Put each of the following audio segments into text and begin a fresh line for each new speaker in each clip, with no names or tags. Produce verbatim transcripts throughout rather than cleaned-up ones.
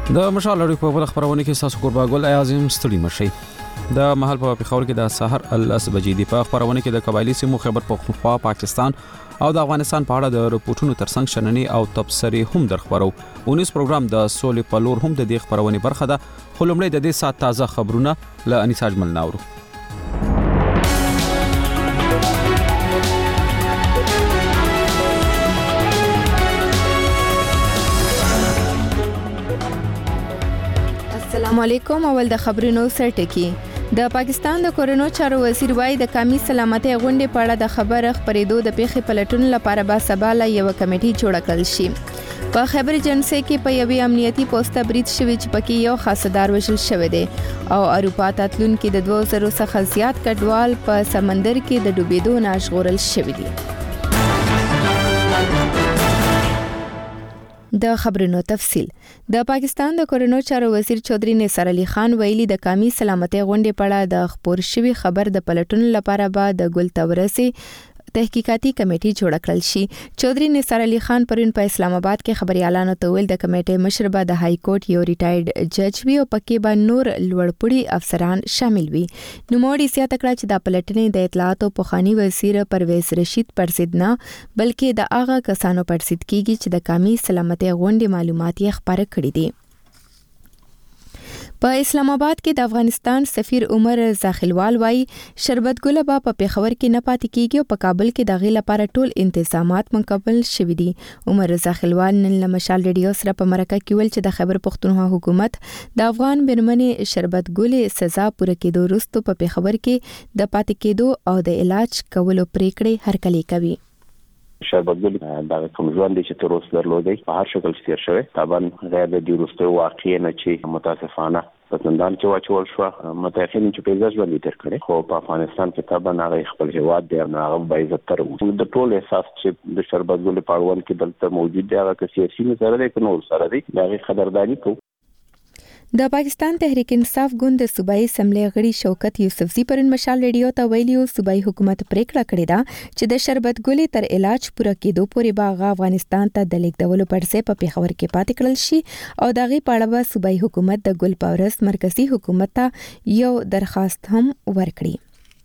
د مشال لري په بل خبرونه کې تاسو قربا ګل اعظم ستړي مشي د محل په پیښور کې د سحر الاس بجې دی په خبرونه کې د قبایلی سیمو خبر پختونخوا پاکستان او د افغانستان په اړه د رپورټونو ترڅنګ شننې او تبصرې هم درخبرو اونیس پروګرام د سولې په لور هم د دې خبرونه برخه ده خو لمړی د دې سات تازه خبرونه ل انیساج مل ناورو
السلام علیکم اول د خبرونو سرټکی د پاکستان د کورونو چارو وزیر وای د قومي سلامتۍ غونډې په اړه د خبر خبرېدو د پیښې پلټون لپاره به سبا له یو کمیټې جوړ کړل شي په خبر ایجنسی کې په یوې امنیتي پوسټه برید شوی چې پکې یو خاصدار وژل شوی دی او اروپا ته تلون کې د دوه زره څخه زیات کډوال په سمندر کې د ډوبېدو نه ژغورل شوی دي د خبرونو تفصیل د پاکستان د کورونو چارو وزیر چودري نثار علي خان ویلي د قومي سلامتۍ غونډې په اړه د خبر شوی خبر د پلټون لپاره به د ګل تورسي تحقیقاتي کمیټې جوړ کړل شي چودري نثار علي خان پرون په اسلام آباد کې خبريالانو ته ویل د کمیټې مشر به د های کورټ یو ریټایرډ جج وي او پکې به نور لوړپوړي افسران شامل وي نو موړي سیاته کړه چې د پلټنې د اطلاعات او پخوانی وزیر پرویز رشید پرسید نه بلکې د هغه کسانو پرسید کیږي چې د قومي سلامتۍ غونډې معلومات یې خبره کړې دي په اسلام آباد کې د افغانستان سفیر عمر زاخلوال وای شربت ګل با په پیښور کې نه پاتې کیږي او په کابل کې د غي لپاره ټول انتظامات مکمل شوي دي عمر زاخلوال نن له مشال ریډیو سره په مرکه کې ویل چې د خیبر پختونخوا حکومت د افغان برمنې شربت ګل سزا پوره کېدو وروسته په پیښور کې د پاتې کېدو او د علاج کولو پریکړې هرکلی کوي
شربت ګل د کوم ژوند چې تر اوسه درلودي په هر شکل ستیر شوی طبعا غیر د ډیروستو واقعي نه چې متاسفانه په زندان کې واچول شو متأخرین چې په ځای ژوند تیر کړي خو په افغانستان کې طبعا هغه خپل هیواد دی او هغه به عزت تر د ټول احساس چې د شربت ګل په اړه کې دلته موجود دی هغه سیاسي نظر دی که نور سره دی هغه خبرداري کوي
د پاکستان تحریک انصاف ګوند د صوبایي اسمبلی غړي شوکت یوسفزي پرون مشال ریډیو ته ویلي او صوبایي حکومت پریکړه کړې ده چې د شربت ګلې تر علاج پوره کېدو پورې باغ افغانستان ته د لیږدولو پرځای په پیښور کې پاتې کړل شي او دغه په اړه صوبایي حکومت د ګل پاورس مرکزی حکومت ته یو درخواست هم ورکړي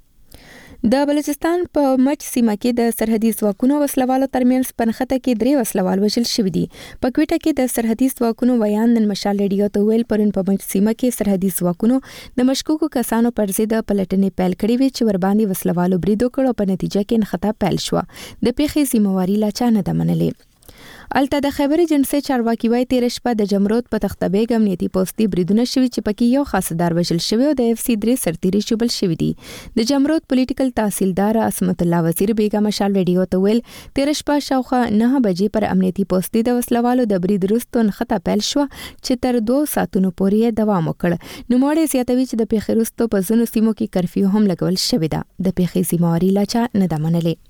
د بلوچستان په مچ سیمه کې د سرحدي ځواکونو وسلوالو ترمنځ پنخته کې درې وسلوال وژل شوي دي په کوټه کې د سرحدي ځواکونو بیان نن مشال ریډیو ته ویل پرون په مچ سیمه کې سرحدي ځواکونو د مشکوکو کسانو پر ضد پلټنې پیل کړې وي چې ور باندې وسلوالو برید وکړ او په نتیجه کې انخطا پیل شو د پیښې ذمہواری لا چا نه منلې الته د خبر ایجنسی چارواکي وای تیر شپه د جمرود په تختبېګ امنیتي پوسټي بریدونه شوي چې پکې یو خاصدار وژل شوی او د اف سی درې سرتيري شوبل شوی دي د جمرود پولیټیکل تحصیلدار اسمت الله وزیر بیگم مشال ریډیو ته ویل تیر شپه شاوخه نه بجې پر امنیتي پوسټي د وسلوالو د برید وروسته خطا پیل شو چې تر دوه ساعتونو پورې دوام وکړ نو موړې زیاتوي چې د پیښې وروسته په ځینو سیمو کې کرفیو هم لګول شوی ده د پیښې ذمہواری لا چا نه ده منلې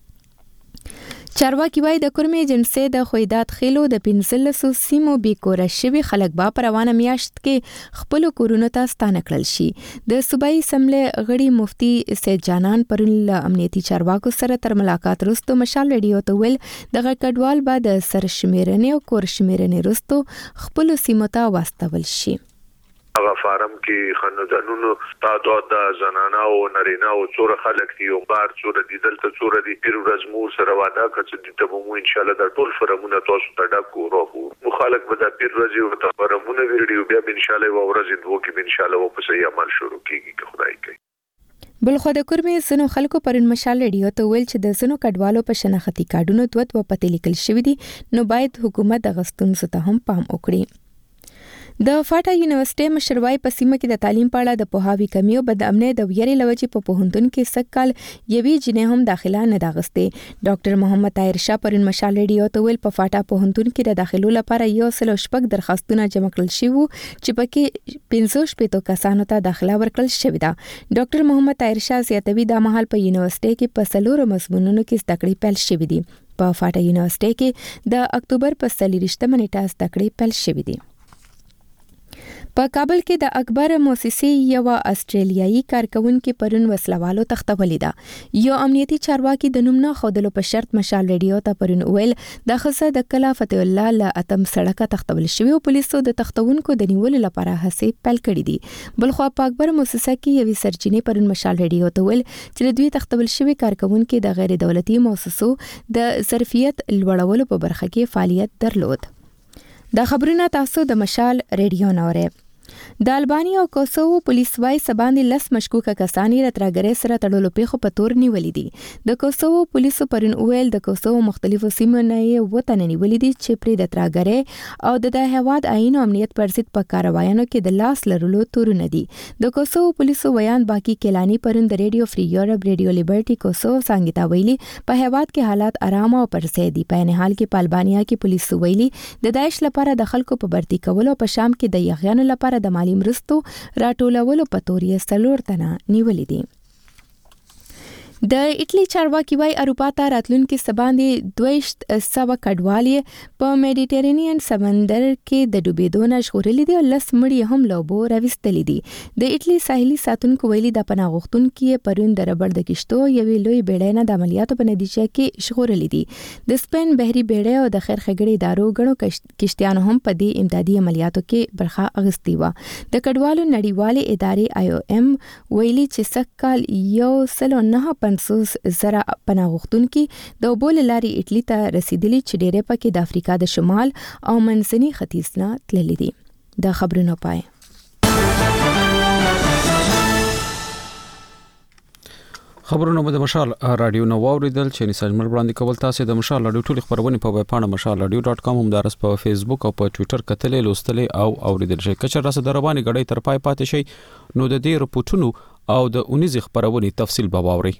چارواکي وای د کورمې ایجنسی د خویدات خېلو د پنځلسو سیمو بیکوره شوي خلک با پر روانه میاشت کې خپل کورونو ته ستانه کړل شي د صوبایي اسمبلی غړي مفتي سید جانان پرون له امنیتي چارواکو سره تر ملاقات وروسته مشال ریډیو ته ویل دغه کډوال به د سرشمیرنې او کور شمیرنې وروسته خپل سیمو ته واستول شي
هغه فارم کې خاندانونو تعداد د زنانه او نارینه او څوره خلک دي او بار څوره دي دلته څوره دي پیر رزمور سره واده کړي چې د مو ان شاء الله د ټول فرمونه تاسو ته ډاکو راغو مخالک به د پیر رزي او د فرمونه ویډیو بیا ان شاء الله او ورځ دوه کې ان شاء الله په صحیح عمل شروع کیږي که خدای کوي
بلخو د کورمې زنو خلکو پرون مشال ریډیو ته ویل چې د زنو کډوالو په شناختی کارډونو دوت و پته لیکل شوی دي نو باید حکومت د غستون ته هم پام وکړي د فاټا یونیورسيټي مشروعي په سیمه کې د تعلیم په اړه د پوهاوي کمی او بد امنۍ د ویرې لوجې په پوهنتون کې سکهال یوي جنې هم داخله نه داغسته ډاکټر محمد طاهر شاه پرون مشال ریډیو ته ویل په فاټا پوهنتون کې د داخلو لپاره یو سل شپږ درخواستونه جمع کړل شوي چې پکې پنځه شپږ کسانو ته داخله ورکړل شوې ده ډاکټر محمد طاهر شاه زیاتوي د مهال په یونیورسيټي کې په سلور مضمونونو کې زده کړې پیل شوې دي په فاټا یونیورسيټي کې د اکتوبر په څلور ویشتمه نیټه زده کړې پیل شوې دي په کابل کې د اکبر موسسې یو استرالیایي کارکونکو پرون وسلوالو تختولې ده. یو امنیتي چارواکي د نوم نه خودلو په شرط مشال ریډیو ته پرون ویل د خصه د کلا فتح الله له اتم سړکه تختول شوی او پولیسو د تختونکو د نیولو لپاره هڅې پیل کړې دي. بلخو په اکبر موسسه کې یوې سرچینې پرون مشال ریډیو ته ویل چې دوی تختول شوی کارکونکو د غیر دولتي مؤسسو د ظرفیت لوړولو په برخه کې فعالیت درلود. دا خبرونه تاسو د مشال ریډیو نوره. د البانیا او کوسوو پولیس وايي سباندې لس مشکوکه کسان یې راتراګرې سره تړلو پیښو په تور نیولې دي. د کوسوو پولیسو پرون ویل د کوسوو مختلفو سیمو نه یې وطن نیولې دي چې پرې د تراګرې او د هیواد عین امنیت پر ضد په کاروایانو کې د لاس لرلو تورونه دي. د کوسوو پولیسو بیان باقی کلانی پرون د ریډیو فری یورپ ریډیو لیبرټي کوسوو څنګه ویلي په هیواد کې حالات آرام او پرسې دي. په نه حال کې په البانیا کې پولیسو ویلي د داعش لپاره د خلکو په برتي کولو په شام کې د یغیانو لپاره د مالی مرستو راټولولو په تور یې څلور تنه نیولې دي. د ایټلی چارواکي وايي اروپا ته راتلونکي سباندې دویشت سوه کډوالې په میډیټرینین سمندر کې د ډوبېدو نه ژغورلي دي او لس مړي هم له اوبو راویستلي دي. د ایټلی ساحلي ساتونکو ویلي د پناه غوښتونکو پرون د ربړ د کشتو یوې لوی بیړۍ نه د عملیاتو په نتیجه کې ژغورلي دي. د سپین بحري بیړۍ او د خیر ښېګړې ادارو غړو کشتیانو هم په دې امدادي عملیاتو کې برخه اخیستې وه. د کډوالو نړیوالې ادارې آی او ایم ویلي چې سږ کال یو سل او نهه پنځوس زره پناه غوښتونکي د اوبو له لارې ایټلی ته رسیدلي چې ډېری پکې د افریقا د شمال او منځني ختیځ نه تللي دي. د خبرونو پای.
خبرونه د مشال رادیو نو اوریدل چې نساجمل وړاندې کول. تاسو د مشال رادیو ټول خبرونه په ویب پاڼه مشال رادیو ډاټ کام هم دارس په فیسبوک او په ټوئیټر کتلې لوستلې او اوریدل شي. کچر راس دروانې غړې تر پای پاتې شي نو د دې رپورټونو او د اونیز خبرونه تفصیل به واوري.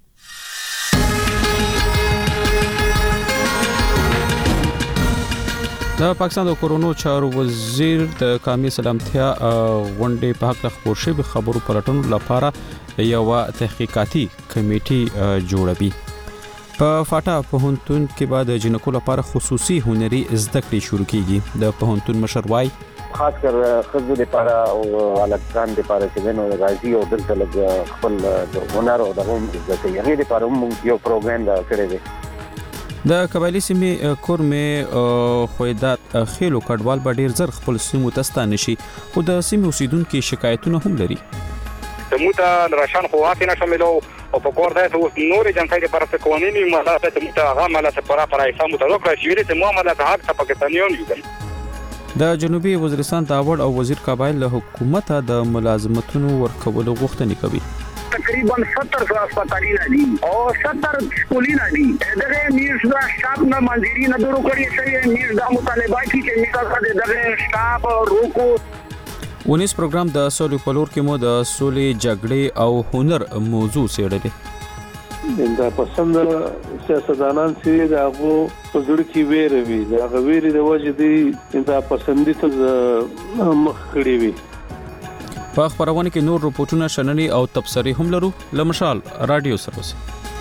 د پاکستان د کورونا چارو وزیر د قومي سلامتیا غونډې په حق خبر شوی خبرو پلټنو لپاره یو تحقیقاتي کمیټه جوړوي. په فاټا پوهنتون کې بعد جنکو لپاره خصوصي هنري زده کړې شروع کیږي. د پوهنتون مشر وايي
خاص کر خزو لپاره او الکتران لپاره چې نو راځي او دلته لګ خپل د هنر او د هم زده کوي. هغه لپاره موږ یو پروګرام دا کړی دی.
د قبایلی سیمې کورمه خویدات خېلو کډوال به ډیر زر خپل سیمو ته ستانه شي خو د سیمې اوسیدونکو شکایتونه هم لري.
تموتا راشان خواتنا شاملو او په کور ده اوس نور جنسي لپاره قوانیني ماده تموتا غامله سپارا پر ایسامو ته وکړه چې ویلې معاملات حق ته پاکستانیان یو.
د جنوبي وزیرستان داوړ او وزیر قبایل له حکومت د ملازمتونو ورکولو غوښتنه کوي.
تقریبا ستر هسپتالونه دي او ستر سکولونه دي. دغه میرز دا شاب نه منځري نه درو کړی شي میرز دا مطالبه کوي چې میرز دغه شاب روکو.
ونیس پروګرام د سولې په لور کې مو د سولې جګړې او هنر موضوع څېړلې.
دا پسند سیاستدانان چې دغه پزړ کې ویره وي دا غویری د وجه دي دا پسندي ته مخ کړی وي.
په خبرونه کې نور رپورټونه شننې او تبصرې هم لرو. لمشال رادیو سروس.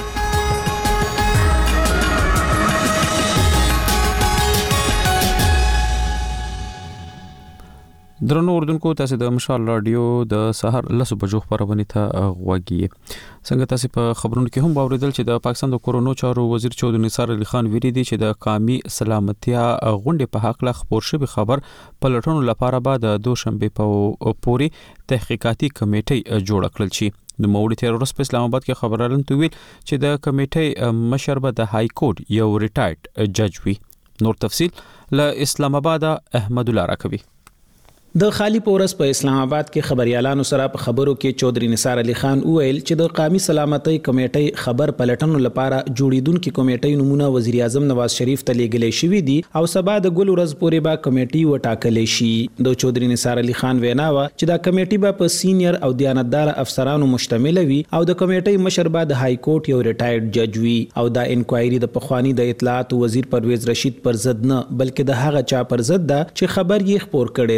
درنو اردوونکو تاسو د مشال رادیو د سحر لسو بجو خبرونه ته غوږی. څنګه تاسو په خبرونو کې هم باوریدل چې د پاکستان د کورونا چارو وزیر چودري نثار علي خان ویلي دي چې د قومي سلامتیا غونډې په حق لا خبر شوی خبر پلټونو لپاره بعد د دوشنبه په پوري تحقیقاتي کمیټه جوړ کړل شي. د موړي تیرورس په اسلام آباد کې خبرالن تو ویل چې د کمیټې مشر به د های کورټ یو ریټایرډ جج وي. نور تفصیل له اسلام آباد احمد الله راکوي.
د خالی پورس په اسلام آباد کې خبريالانو سره په خبرو کې چودري نثار علي خان وویل چې د قومي سلامتۍ کمیټې خبر پلټنو لپاره جوړیدونکو کمیټې نمونه وزیر اعظم نواز شریف ته لیږلې شوې دي او سبا د ګل ورځ پورې به کمیټې وټاکلې شي. د چودري نثار علي خان وینا و چې دا کمیټې به په سینیئر او دیانتدار افسرانو مشتمل وي او د کمیټې مشر به د های کورټ یو ریټایرډ جج وي او دا انکوایري د پخوانی د اطلاعات وزیر پرویز رشید پر ضد نه بلکې د هغه چا پر ضد ده چې خبر یې خبر کړي دي.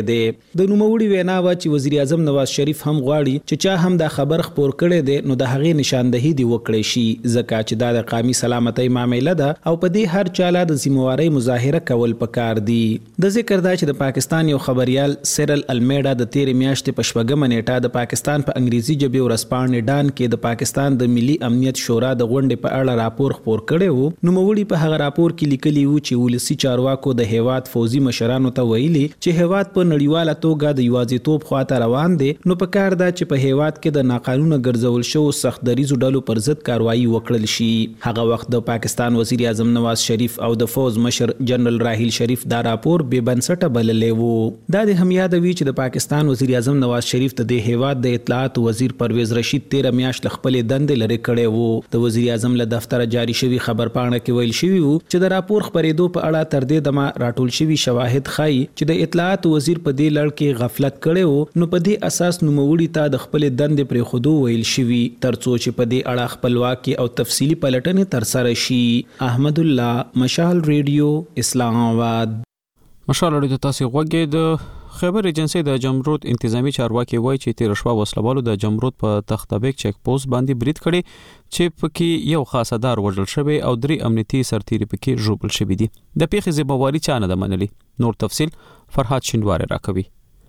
د نوموړي وینا وا چې وزیر اعظم نواز شریف هم غواړي چې چا هم دا خبر خبر کړي دي نو د هغې نشاندهي دی وکړي شي ځکه چې دا د قومي سلامتۍ معاملې ده او په دې هر چاله د ذمہواري مظاهره کول پکار دي. د ذکر دا چې د پاکستان یو خبريال سیرل المیډا د تیر میاشتې په شپږمه نیټه د پاکستان په انګریزي ژبه ورسپانې ډان کې د پاکستان د ملي امنیت شورا د غونډې په اړه راپور خپور کړی وو. نو موري په هغه راپور کې لیکلي وو چې ولسی چارواکو د هیواد فوزي مشرانو ته ویلي چې هیواد په نړیواله توګه د یوازیتوب خواته روان دي نو په کار دا چې په هیواد کې د ناقانونه ګرځول شو سخت دریزو ډلو پر ضد کاروایی وکړل شي. هغه وخت د پاکستان وزیر اعظم نواز شریف او د فوز مشر جنرال راحیل شریف دا راپور بے بنسټه بللی وو. دا د هم یادوي چې د پاکستان وزیر اعظم نواز شریف ته د هیواد د اطلاعات وزیر پرویز رشید تیر میاشت خپل دندې لري کړي وو. د وزیر اعظم له دفتر جاری شوی خبر پاڼه کې ویل شوی وو چې د راپور خبرېدو په اړه تر دې دمه راټول شوی شواهد ښایي چې د اطلاعات وزیر په دې لړ کې غفلت کړي وو نو په دې اساس نوموړي ته د خپل دندې پرې خودو ویل شوی ترڅو چې په دې اړه خپلواکي او تفصیلی پلټنې ترسره شي. احمد الله مشال ریډیو اسلام آباد.
مشال ریډیو تاسو غوږی د خبر ایجنسی د جمرود انتظامی چارواکي وایي چې تیر شپه وسلوالو د جمرود په تختبیک چیک پوسټ باندې برید کړي چې پکې یو خاصدار وژل شوی او درې امنیتي سرتیري پکې ژوبل شوی دي. د پیښې ذمہواري چا نه ده منلي. نور تفصیل فرحات شینواری راکوي.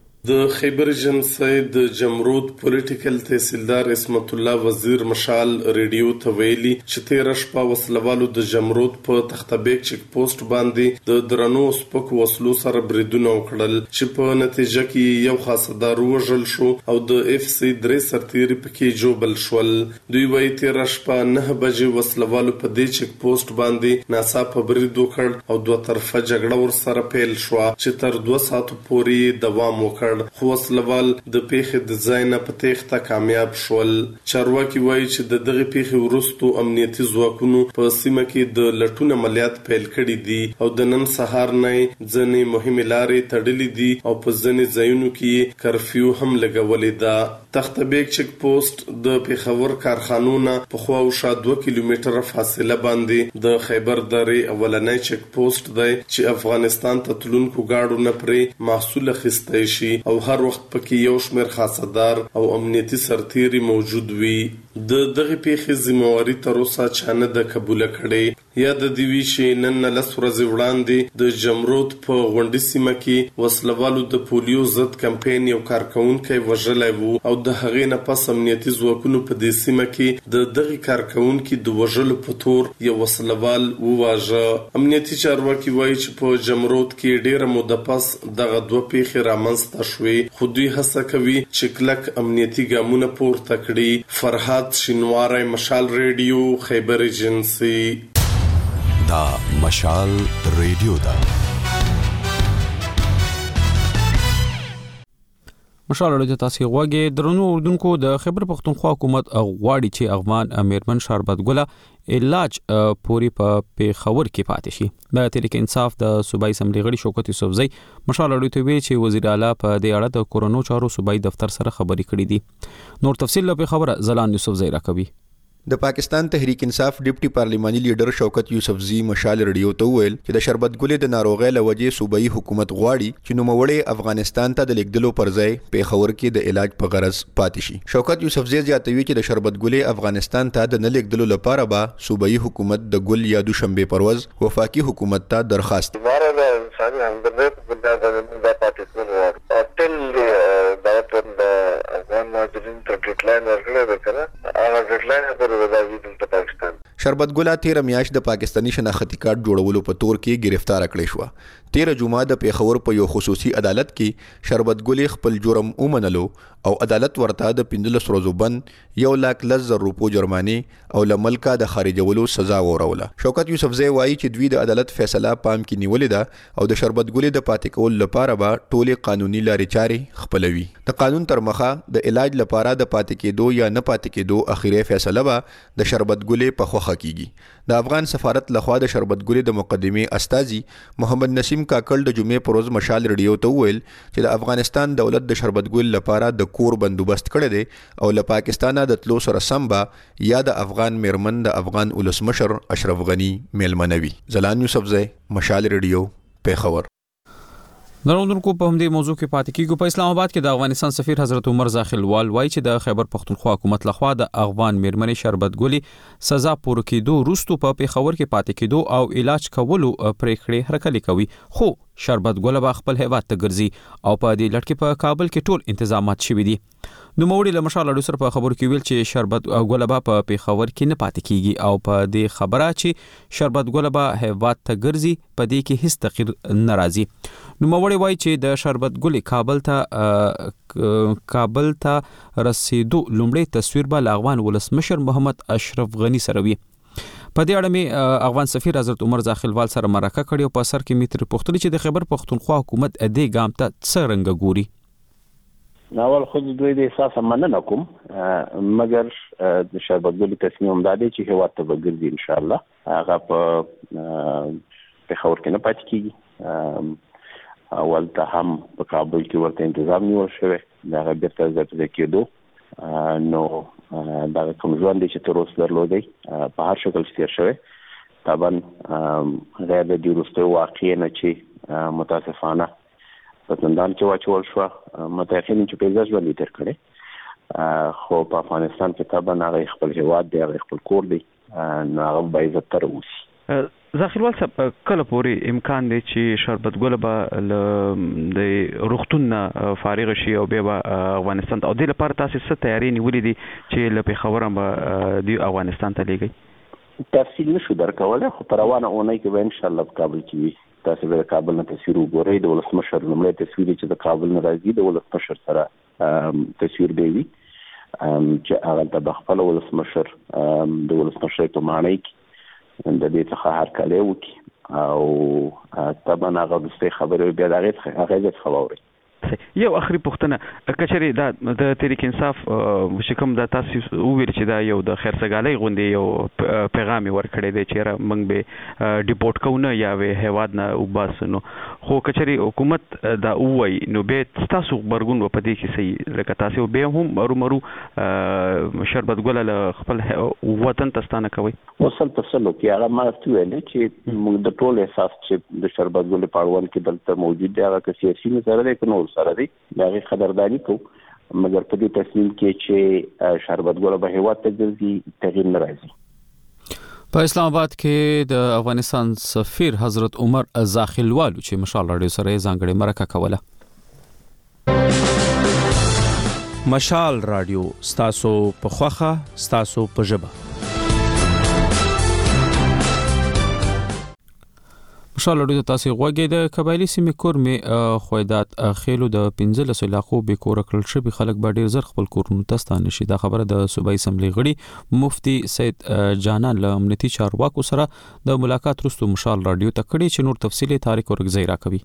د خیبر ایجنسی د جمرود پولیټیکل تحصیلدار اسمت الله وزیر مشال ریډیو ته ویلي چې تیر شپه وسلوالو د جمرود په تختبیک چیک پوسټ باندې د درنو سپک وسلو سره بریدونه وکړل چې په نتیجه کې یو خاصدار وژل شو او د اف سی درې سرتیري پکې جوبل شول. دوی وایي تیر شپه نه بجې وسلوالو په دې چیک پوسټ باندې ناڅاپه برید وکړ او دوه طرفه جګړه ورسره پیل شو چې تر دوه ساعتو پورې دوام وکړ خو وسلوال د پیښې د ځای نه په تېښته کامیاب شول. چارواکي وایي چې د دغه پیښې وروستو امنیتي ځواکونو په سیمه کې د لټون عملیات پیل کړي دي او د نن سهار نه ځینې مهمې لارې تړلې دي او په ځینې ځایونو کې کرفیو هم لګولې ده. تختبیک چیک پوسټ د پیښور کارخانو په خواوشا دوه کیلومتره فاصله باندې د خیبر درې اولنۍ چیک پوسټ دی چې افغانستان ته تلونکو گاډو نه پرې محصول اخیستی شي او هر وخت پکې یو شمېر خاصدار او امنیتي سرتیري موجود وي. د دغه پیښې ذمہواري تر اوسه چا نه ده قبوله کړې. یاد دی وی چې نن لس ورځې وړاندې د جمرود په غونډې سیمه کې وسلوالو د پولیو ضد کمپاین یو کارکونکي وژلی وو او د هغې نه پس امنیتي ځواکونو په دې سیمه کې د دغه کارکونکي د وژلو په تور یو وسلوال وواژه. امنیتي چارواکي وایي چې په جمرود کې ډېره موده پس دغه دوه پیښې رامنځته شوې خو دوی هڅه کوي چې کلک امنیتي ګامونه پورته کړي. فرحات شینواری مشال ریډیو خیبر ایجنسی.
دا مشال ریډیو دا
مشال ریډیو تاسو غوږی درنو اردوونکو د خیبر پختونخوا حکومت غواړي چې افغان امیرمن شربت ګله علاج پوری په پیښور کې پاتې شي. د تحریک انصاف د صوبایي اسمبلی غړي شوکت یوسفزئی مشال ریډیو ته ویلي چې وزیر اعلی په دې اړه د کورونو چارو صوبایي دفتر سره خبرې کړې دي. نور تفصیل له خبره زلان یوسفزئی راکوي.
د پاکستان تحریک انصاف ډیپټي پارلیماني لیډر شوکت یوسفزئی مشال ریډیو ته ویل چې د شربت ګلې د ناروغۍ لوجې صوبایي حکومت غواړي چې نوموړی افغانستان ته د لیږدلو پر ځای پیښور کې د علاج په غرض پاتې شي. شوکت یوسفزئی زیاتوي چې د شربت ګلې افغانستان ته د نه لیږدلو لپاره به صوبایي حکومت د ګل یا دوشنبه پروز وفاقي حکومت ته درخواست شربت ګله تیر میاشت د پاکستانی شناختی کارت جوړولو په تور کې گرفتار کړی شو. تیر جمعه د پیښور په یو خصوصي عدالت کې شربت ګلې خپل جرم ومنلو او عدالت ورته د پنځلس ورځو بند یو لاک لس زره روپو جرمانه او لملکه د خارجولو سزا وروله. شوکت یوسفزئی وایي چې دوی د عدالت فیصله پام کې نیولې ده او د شربت ګلې د پاتې کول لپاره به ټولې قانوني لارې چارې خپلوي. د قانون تر مخه د علاج لپاره د پاتې کېدو یا نه پاتې کېدو اخیری فیصله به د شربت ګلې په خوخه کیږي. د افغان سفارت لخوا د شربت ګلې د مقدمې استاذي محمد نسیم کاکل د جمعې پر ورځ مشال ریډیو ته ویل چې د افغانستان دولت د شربت ګل لپاره د کور بندوبست کړی دی او له پاکستانه د تلو سره سم به یا د افغان میرمن د افغان ولسمشر اشرف غنی میلمنوي. زلان یوسفزئی مشال ریډیو پیښور.
دروندونکو په همدې موضوع کې پاتې کیږو. په اسلام آباد کې د افغانستان سفیر حضرت عمر زاخیلوال وایي چې د خیبر پختونخوا حکومت لخوا د افغان میرمنې شربت ګلي سزا پوره کېدو وروسته په پیښور کې پاتې کېدو او علاج کولو پریکړې هرکلي کوي، خو شربت ګل به خپل هیواد ته ګرځي او په دې لړ کې په کابل کې ټول تنظیمات شوي دي. نو موړي له مشال اډو سره په خبرو کې ویل چې شربت ګل به په پیښور کې نه پاتې کیږي او په دې خبره چې شربت ګل به هیواد ته ګرځي په دې کې هیڅ تغییر ناراضي. نو موړي وایي چې د شربت ګل کابل ته کابل ته رسیدو لومړی تصویر به افغان ولسمشر محمد اشرف غنی سره وي. په دې اړه مې افغان سفیر حضرت عمر زاخیلوال سره مرکه کړې او په سر کې مې تر پوښتنه چې د خیبر پختونخوا حکومت دې ګام ته څه رنګ ګوري.
ناول خود دوی د احساس مننه کوم، مګر د شربت ګل تصمیم دا دی چې هیواد ته وګرځي ان شاء الله. هغه په پیښور کې نه پاتې کیږي، اول ته هم په کابل کې ورته تنظیم نیول شوی، دا بیرته ځای کېدو. نو دا کوم ژوند چې تر اوسه درلودي په هر شکل تیر شوی، طبعا غیر د دې وروسته واقعي نه چې متاسفانه په زندان کې واچول شو، متأخرین چې پیدا ژوند تیر کړي، خو په افغانستان کې طبعا هغه خپل هیواد دی، هغه خپل کور دی، نو هغه به عزت تر اوسي.
زاخیلوال صاحب کله پورې امکان دی چې شربت ګل به د روغتون نه فارغ شي او بیا به افغانستان ته، او دې لپاره تاسو څه تیاری نیولې دي چې له پیښور به د افغانستان ته لیږئ؟
تفصیل نشو درکولی، خو په روانه اونۍ کې به ان شاء الله په کابل کې وي. تاسو به د کابل نه تصویر وګورئ، د ولسمشر لومړی تصویر چې د کابل نه راځي د ولسمشر سره تصویر دی وي چې هغه د خپل ولسمشر د ولسمشر په معنی کې د دې څخه هرکلی وکړي او طبعا هغه د خبرې بیا د هغې هغې څخه واورئ.
یو اخري پوښتنه، کچري دا د تحریک انصاف چې کوم د تاسو وویل چې دا یو د خیرسګالۍ غوندې یو پیغام ورکړی دی چې موږ به ډیپورټ کوو نه یا به هیواد نه وباسو، نو خو کچري حکومت دا ووایي نو بیا ستاسو غبرګون په دې کې صحیح لکه تاسو بیا هم مرو مرو شربت ګل له خپل وطن ته ستانه کوئ؟
وصل تسلو کې هغه ما ورته ویل چې موږ د ټول احساس چې د شربت ګل په اړوند کې دلته موجود دی، هغه که سیاسي مسله دی که نور سره دی، د هغې قدرداني کوو، مګر په دې تصمیم کې چې شربت ګل به هیواد ته ګرځي تغییر نه راځي.
په اسلام آباد کې د افغانستان سفیر حضرت عمر زاخیلوال چې مشال راډیو سره ځانګړې مرکه کوله. مشال راډیو ستاسو په خوخه ستاسو په ژبه. مشال راډیو تاسو غوږی د قبایلی سیمې کور می خویدات خېلو د پنځلس علاقو به کور کړل شوی خلک به ډیر زر خپل کورونو ته ستانه شي. دا خبره د صوبایي اسمبلی غړي مفتي سید جانان له امنیتي چارواکو سره د ملاقات وروسته مشال راډیو ته کړي چې نور تفصیلی تاریخ ورګزی راکوي.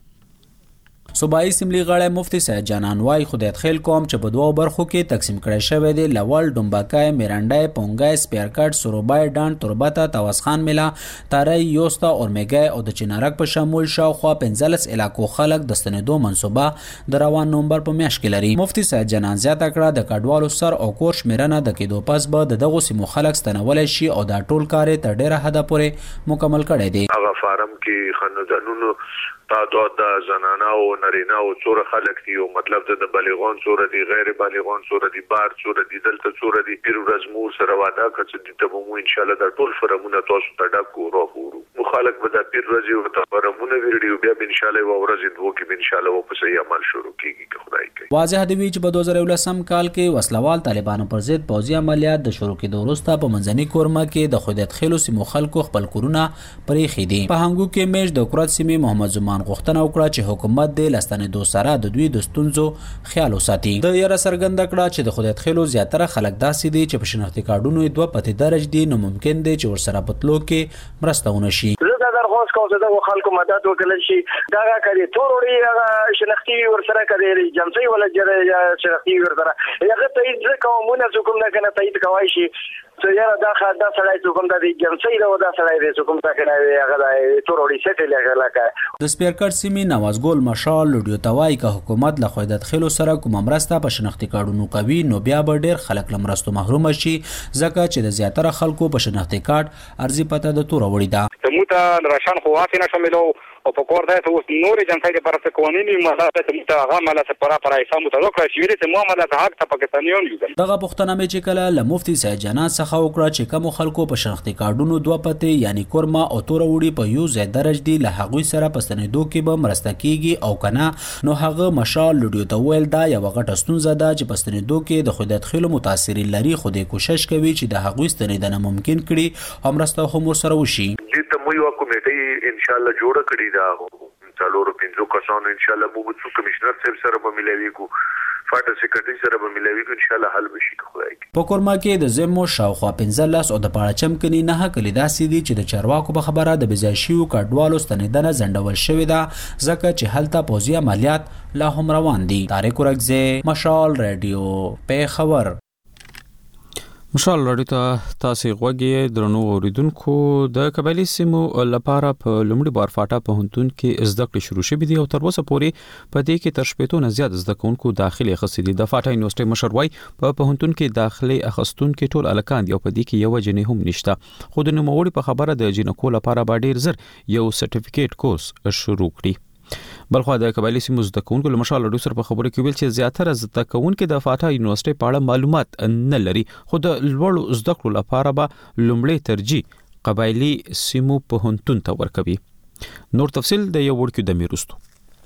صوبایي اسمبلی غړی مفتي سید جانان وای خدایت خیل کوم چې په دوه برخو کې تقسیم کړی شوی دی، لول ډومباکای، میرانډای، پونګای، سپیرکټ، سروبای، ډان، تربته، توسخان ملا، تاری، یوستا، اورمیګای او د چنارک په شمول شاوخوا پنځلس علاقو خلک د ستنېدو منصوبه د روان نومبر په میاشت کې لري. مفتي سید جانان زیاته کړه د کډوالو سر او کور شمیرنه د کېدو پس به د دغو سیمو خلک ستنولی شي او دا ټول کار تر ډیره حده پورې مکمل کړی دی.
هغه فارم کې خاندانونو تعداد د زنانه او نارینه او څوره خلک دي، او مطلب د بالغان څوره دي، غیر بالغان څوره دي، بار څوره دي، دلته څوره دي، پیر ورځ مور سره واده کړه چې د مو ان شاء الله د ټول فرمونه تاسو ته ډک ورو مخالک به د پیر ورځ او د فرمونه ویډیو بیا ان شاء الله و ورځ دوه کې ان شاء الله په صحیح عمل شروع کیږي که خدای کوي.
واضح دی چې په دوه زره ولسم کال کې وسلوال طالبانو پر ضد پوځي عملیات د شروع کېدو وروسته په منځني کورما کې د خودت خېلو سیمو خلکو خپل کورونه پرې خېدي. په هنګو کې میش د کورات سیمې محمد زمان غوښتنه وکړه چې حکومت د لستانې دو سره د دوی د ستونزو خیال وساتي. د یره سرګند کړه چې د خودت خېلو زیاتره خلک داسې دي چې په شناختی کارډونو دوه پته درج دي، نو ممکن دی چې ورسره پتلو کې مرسته ونه شي.
زه دا درخواست کوم چې د خلکو مدد وکړي شي، دا کړي تورړي شناختی ورسره کړي جمعي ولا جره شناختی ورسره هغه ته یې کومونه کوم نه کنه تایید کوي شي. څه یاره دا خا دا سړی کوم د جمعي دا دا سړی کوم تا کنه هغه د تورړي سټل لګه
د سپیرکټ سیمې نوازګل مشال لوډیو توای که حکومت له خویدت خلو سره کوم مرسته په شناختی کارډونو کوي، نو بیا به ډیر خلک لمرستو محروم شي، ځکه چې د زیاتره خلکو په شناختی کارت ارزي پته د تور وړي ده.
ته مو ته راشن خواص نه شاملو او په کور ده ته اوس نور جنسي د پرسته قوانینی ماده ته مو ته هغه ماده پر پر ایسا متوقع شي چې مو ماده حق ته پاکستانیان یو
دغه پښتنه مې چې کله ل مفتي سید جنات څخه وکړه چې کوم خلکو په شناختی کارډونو دوه پته یعنی کورما او تور وړي په یو ځای درج دي له هغوی سره پستنیدو کې به مرسته کیږي او کنه نو هغه مشال لډیو ته ویل دا یو غټه ستونزه ده چې پستنیدو کې د خودت خلو متاثرین لري خو د کوشش کوي چې د هغوی ستنیدنه ممکن کړي هم راسته هم سره وشي
دې ته مو یو کمیټه ان شاء الله جوړه کړی دا څلورو پنځو کسانو ان شاء الله مو به کمشنر صاحب سره به ملوي کو فاټ سیکرټری سره به ملوي کو ان شاء الله حل بشي خدای
په کورما کې د زمو شاوخوا پنځه لاس او د پاړه چمکني نه کلی داسې دي چې د چارواکو په خبره د بزایشیو کډوالو ستنیدنه زندول شوې ده ځکه چې هلته پوزي عملیات لا هم روان دي طارق ورغزه مشال رادیو په خبر
مشال رادیو ته تاسو غوږی درنو اوریدونکو د قبایلی سیمو لپاره په لومړي بار فاټا په هنتون کې زده کړې شروع شوې دي او تر اوسه پورې په دې کې تر شپږ نه زیات زده کوونکو داخلي اخیستي دي د فاټا یونیورسيټي مشر وای په پوهنتون کې داخلي اخستون کې ټول الکان دی او په دې کې یو جنې هم نشته خو د نوموړي په خبره د جنکو لپاره به ډیر زر یو سرټیفیکیټ کورس شروع کړي بلخو د قبایلی سیمو زده کوونکو له مشال لډو سره په خبره کې ویل چې زیاتره زده کوونکو د فاټا یونیورسيټي په اړه معلومات نه لري خو د لوړو زده کړو لپاره به لومړی ترجیح قبایلی سیمو په هنتون ته ورکوي نور تفصیل د یو وړکو د میروستو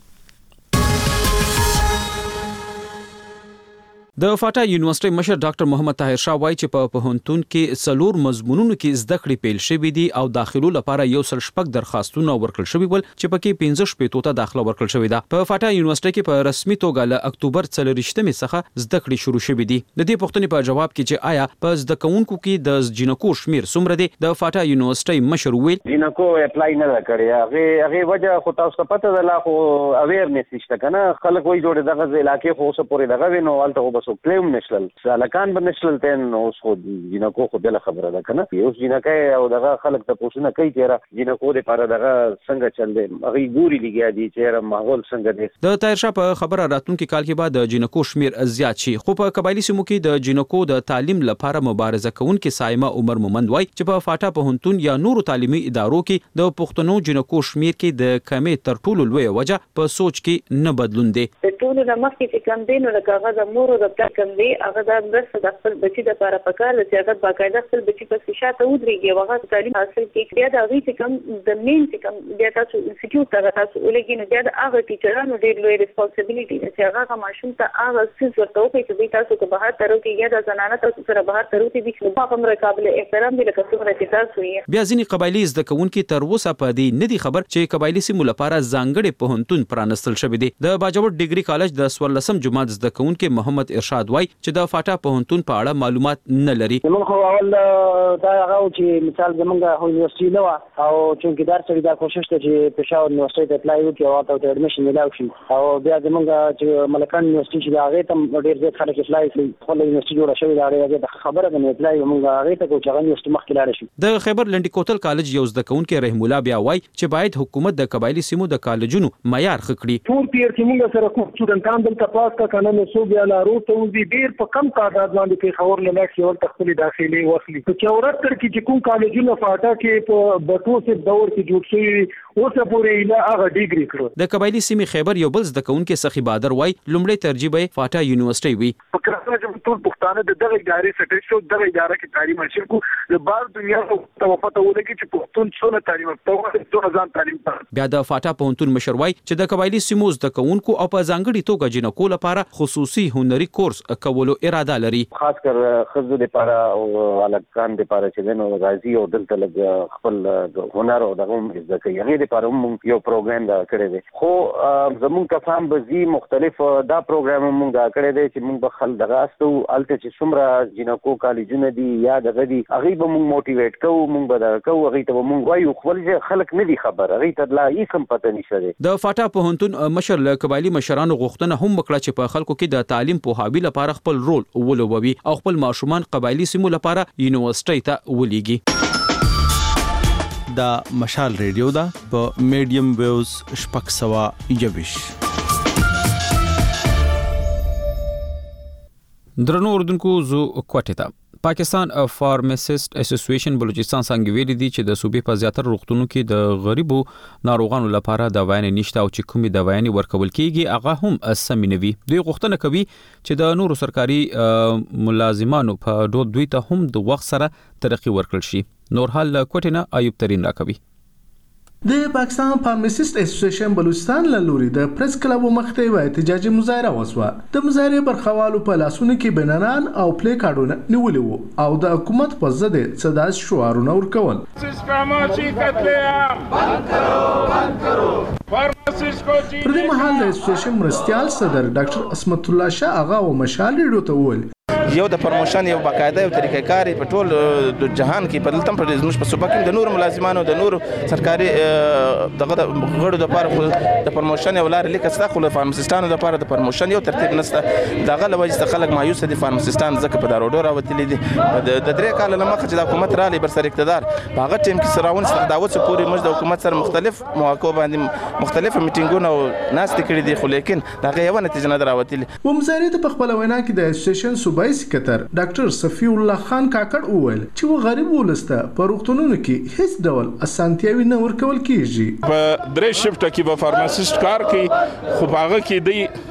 د فاټا یونیورسيټي مشر ډاکټر محمد طاهر شاه وایي چې په پوهنتون کې څلور مضمونونو کې زده کړې پیل شوې دي او داخلو لپاره یو سل شپږ درخواستونه ورکړل شوي ول چې پکې پنځه شپږ ته داخله ورکړل شوې ده په فاټا یونیورسيټي کې په رسمي توګه له اکتوبر څلورشتمې څخه زده کړې شروع شوې دي د دې پوښتنې په جواب کې چې آیا په زده کوونکو کې د جنکو شمیر څومره دی د فاټا یونیورسيټي مشر ویل
جنکو اپلای نه کړی هغه هغه وجه خو تاسو ته پته ده لا خو اویرنس نشته کنه خلک وایي جوړ دغه علاقې خو اوسه پورې دغه وینو ولته بس پلیم نشل سالکان به نشل تن اوس خو جنکو خو بل خبره ده کنه اوس جنکای او دغه خلک ته پوښتنه کوي چې جنکو لپاره دغه څنګه چل دی هغه ګوري لګیا دي چې ماحول څنګه دی
د طاهر شاه په خبره راتلونکي کال کې بعد د جنکو شمیر زیات شي خو په قبایلی سیمو کې د جنکو د تعلیم لپاره مبارزه کوونکې سایمه عمر مومند وای چې په فاټا په هنتون یا نورو تعلیمي ادارو کې د پښتنو جنکو شمیر کې د کمې تر ټولو لوی وجه په سوچ کې نه بدلون دی
ټول د مخکې چې کم دین او هغه د مور او د پلار کم دی هغه د مرسته د خپل بچی د لپاره پکار د چې هغه باقاعده خپل بچی په شاته ودرېږي هغه تعلیم حاصل کړي بیا د هغه چې کم د مین چې کم بیا تاسو انسټیټیوټ ته تاسو ولګي نو بیا د هغه ټیچرانو ډېر لوی ریسپانسیبিলিټي ده چې هغه ماشوم ته هغه څه ورته وکړي چې تاسو که بهر ترو کې یا د زنانه تاسو سره بهر ترو کې د په امر قابل احترام دي لکه څنګه چې تاسو یې
بیا ځینې قبایلی زده کوونکي تر اوسه په دې نه دي خبر چې قبایلی سیمو لپاره ځانګړي پوهنتون پرانستل شوی دی د باجوړ ډیګري کالج د سورلسم جماعت زده کوونکي محمد ارشاد وای چې د فاټا پوهنتون په اړه معلومات نه لري
موږ خو اول دا هغه چې مثال زمونږ یونیورسيټي نو او چې دا سړي دا کوشش ته چې پېښور یونیورسيټي ته اپلای وکړي او ته اډمیشن ملاوي شي او بیا زمونږ چې ملکان یونیورسيټي چې هغه ته ډېر زیات خلک اپلای کړي خو له یونیورسيټي جوړه شوی دا هغه خبره ده نه اپلای موږ هغه ته چې هغه یونیورسيټي مخکې لاړ شي
د خیبر لنډي کوتل کالج یو زده کوونکی رحیم الله بیا وای چې باید حکومت د قبایلی سیمو د کالجونو معیار خکړي
ټول پیر چې موږ سره کوم سټوډنټان دلته پاس کا کنه نو سو بیا لارو ته وزي ډیر په کم تعداد باندې په خبر نه لکه ول تخپل داخلي وصلي په چورت تر کې چې کوم کالجونه فاټا کې په بټو سي دور کې جوړ شوی اوسه پورې اله هغه ډیګري کړو
د قبایلی سیمې خیبر یو بل زده کوونکی سخی بادر وای لومړی ترجیح به فاټا یونیورسيټي وي
فکر راځي چې ټول پښتانه د دغه ادارې سټیج شو دغه اداره کې تعلیم حاصل کو د بار دنیا ته وفات ولګي چې پښتون څونه تعلیم ته څونه ځان تعلیم
بیا د فاټا پوهنتون مشر وای چې د قبایلی سیمو زده کوونکو او په ځانګړي توګه جنکو لپاره خصوصي هنري کورس کولو اراده لري
خاص کر خزو لپاره او الکان لپاره چې نو راځي او دلته لګ خپل هنر او دغه زده کوي هغه لپاره موږ یو پروګرام دا کړی دی خو زموږ کسان به زی مختلف دا پروګرام موږ دا کړی دی چې موږ به خل دغه استو الته چې څومره جنکو کالجونه دي یا دغه دي هغه به موږ موټیویټ کوو موږ به دا کوو هغه ته موږ وایو خپل خلک نه دي خبر هغه ته لا هیڅ هم پته نشته
د فاټا پوهنتون مشر له قبایلی مشرانو غوښتنه هم وکړه چې په خلکو کې د تعلیم پوهاوي لپاره خپل رول ولوبوي او خپل ماشومان قبایلی سیمو لپاره یونیورسيټي ته ولېږي
دا مشال ریډیو دا په میډیم ویوز شپږ سوه یوویش
درنو اردوونکو زو کوټه ته پاکستان فارماسیست اسوسییشن بلوچستان څنګه ویلي دي چې د صوبې په زیاتره روغتونونو کې د غریبو ناروغانو لپاره دوايانې نشته او چې کومې دوايانې ورکول کیږي هغه هم سمینوي. دوی غوښتنه کوي چې د نورو سرکاري ملازمانو په ډول دوی ته هم د وخت سره ترقی ورکړل شي. نور حال کوټینه ایوب ترين راکوي.
د پاکستان فارماسیست اسوسییشن بلوچستان له لوري د پریس کلب مخته یو احتجاجي مظاهره وسوه. د مظاهره برخوالو په لاسونو کې بنران او پلی کارډونه نیولي وو او د حکومت په ضد صداس شعارونه ورکول. پر دې مهال د اسوسییشن مرستيال صدر ډاکټر اسمت الله شاه اغا او مشال ریډیو ته وویل
یو د پروموشن یو باقاعده یو طریقې کاری په ټول د جهان کې په دلته په زموږ په صوبه کې د نور ملازمانو د نور سرکاري دغه غړو د لپاره د پروموشن یو لار لیک استا خو فارماسيستانو د لپاره د پروموشن یو ترتیب نشته. دغه لوجه د خلک مایوس دي فارماسيستان ځکه په داروډو راوتلي دي د درې کال لمخه چې د حکومت را لې بر سر اقتدار په هغه ټیم کې سراون سره دعوت پورې موږ د حکومت سره مختلف مواقع باندې مختلف میټینګونه او ناس تکړه دي خو لیکن دغه یو نتیجه نه راوتلي.
و مزارید په خپل وینا کې د اسوسییشن صوبایي سکرټر ډاکټر صفی الله خان کاکړ وویل چې و غریب ولسته په روغتونونو کې هیڅ ډول اسانتیاوي نه ورکول کیږي.
په درې شفت کې به فارماسیست کار کوي خو هغه کې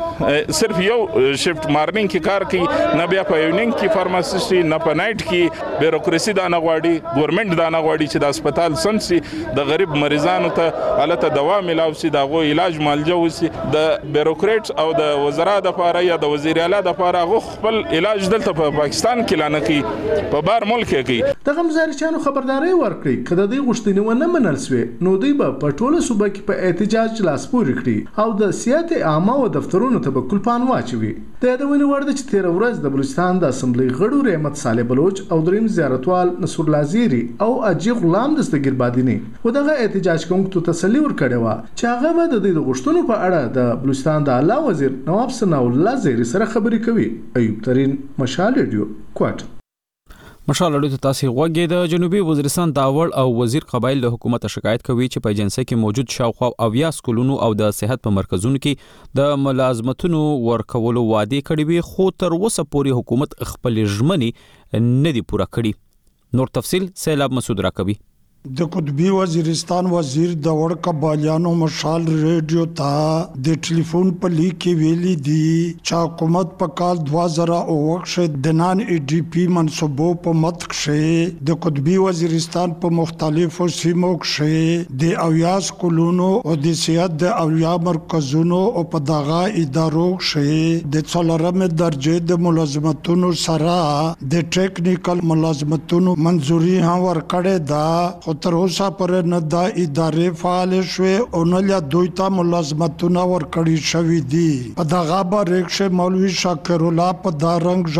دی صرف یو شفت مارنینګ کې کار کوي نه بیا په ایونینګ کې فارماسیست نه په نایټ کې بیروکراسي دا نه غواړي ګورنمنت دا نه غواړي چې د هسپتال سنسي د غریب مریضانو ته الته دوا ملاو شي دغه علاج مالجه وسی د بیروکریټ او د وزرا د لپاره یا د وزیر اعلی د لپاره غو خپل علاج دلته په پاکستان کې لانه کوي په بار ملک کې
دغه مزارچانو خبرداري ورکړي کله دوی غوښتنې ونه منل سوې نو دوی به په ټوله صوبه کې په احتجاج لاس پورې کړي او د سیاست عامه او دفترونو ته به کلپان واچوي. د یادونې وړ ده چې تیر ورځ د بلوچستان د اسمبلی غړو رحمت صالح بلوچ او دریم زیارتوال نصر الله زیری او اجي غلام دستگیر بادینی و دغه احتجاج کوونکو ته تسلی ورکړې و چې هغه به د دې غوښتنو په اړه د بلوچستان د اعلی وزیر نواب ثنا الله زیری سره خبرې کوي. ایوب ترين مشال ریډیو کوټ.
مشال اړو ته تاسو غوږی د جنوبي وزیرستان داوړ او وزیر قبایل له حکومت شکایت کوي چې په ایجنسی کې موجود شاوخوا اویا سکولونو او د صحت په مرکزونو کې د ملازمتونو ورکولو وعده کړې وي خو تر اوسه پورې حکومت خپل ژمنې نه دی پوره کړې. نور تفصيل سیلاب مسعود راکوي.
د قطبی وزیرستان وزیر د وړ قبایلیانو مشال ریډیو ته د ټلیفون په لیک کې ویلي دي چې حکومت په کال دوه زره اوه د نان ای ډی پی منصوبو په مت کې د قطبی وزیرستان په مختلفو سیمو کې د اویا سکولونو او د صحت د اویا مرکزونو او په دغه ادارو کې د څلورمه درجه د ملازمتونو سره د ټیکنیکل ملازمتونو منځوري هم ورکړې ده خو تر اوسه پورې نه دا ادارې فعال شوې او نه لا دوی ته ملازمتونه ورکړي شوي دي. په دغه باره کې مولوي شاکر الله په دا رنګ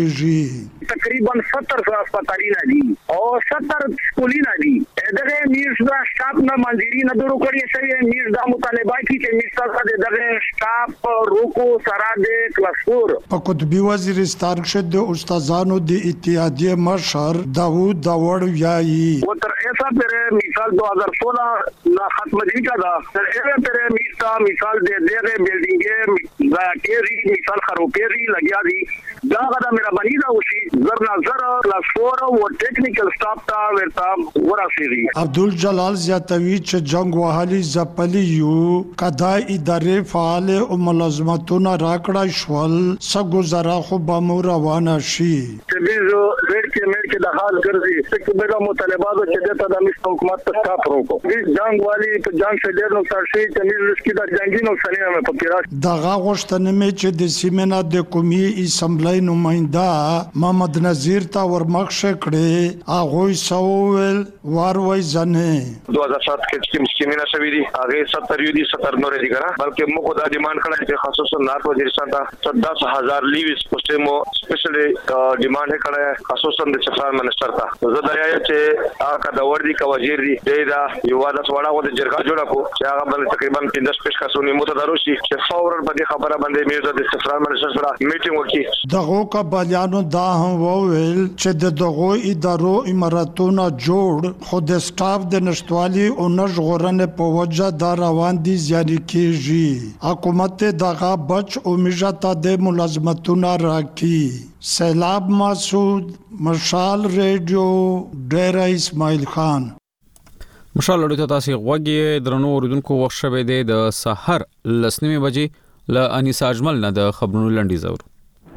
ژغېږي
تقریبا ستر هسپتالونه دي او ستر سکولونه دي دغه میرز دا شتاب نه منځري نه درو کړی شوی میرز دا مطالبه کوي چې میرز سره دغه شتاب روکو سره د کلاسور
په قطبی وزیرستان کې د استادانو د اتحادیه مشر داوود داوړ ویایي
وتر ایسا پر مثال دو ہزار سولہ نا ختم دی کا دا سر ایسا پر مثال دے دے گئے بلڈنگیں کیری مثال خروپیری لگیا دی دا غدا میرا بنی دا وشي زرنا زر لاسفور او ټیکنیکل سټاف تا ورتا وراسيري.
عبدل جلال زیاتوی چې جنگ وهالي زپلی یو کدا ادارې فعال او ملازمتونه راکړای شول سګزرا خو به روانه شي.
چې بیزو ریډ کې مېر کې د حال ګرځي چې بیره مطالبات چې د د حکومت ته سټاپ روکو دې جنگ والی په جنگ څخه ډېر نو سرشي چې موږ سکي د جنگي نو سره په پیراش
دغه غوښتنه مې چې د سیمنا د قومي اسمبلی نماینده محمد نذیر تا ورمخشه کړي هغه سوول واروي ځنه
دو ہزار سات کې چې سیمنا شوی دی هغه ستر یو دي ستر نور دي کنه بلکې موږ دا ډیماند کړل چې خصوصا نارت وزیرستان ته دس ہزار لیوز پوسټمو سپیشلی ډیماند کړل خصوصا د سفر منسٹر ته زه دا یې چې هغه د وردی کا وزیر دی دا یو واده سوړه و د جرګه جوړه کو چې هغه بل تقریبا پنداس پیش کسونی متدارو شي چې فورا په دې خبره باندې میرزا د سفر منسٹر سره میټینګ وکړي.
دغه قبایلیانو دا هم وویل چې د دغه ادارو اماراتونه جوړ خود د سټاف د نشټوالي او نشغورنې په وجه دا روان دي زیانې کېږي حکومت دغه بچ او مجاته د ملازمتونه راکړي سیلاب مسعود مشال ریډیو ډیره اسماعیل خان
مشال لړ ته تاسو غوږی درنو اوریدونکو وخت شوه د سحر لسنیمه بجې ل انیسا اجمل نه د خبرونو لنډی زور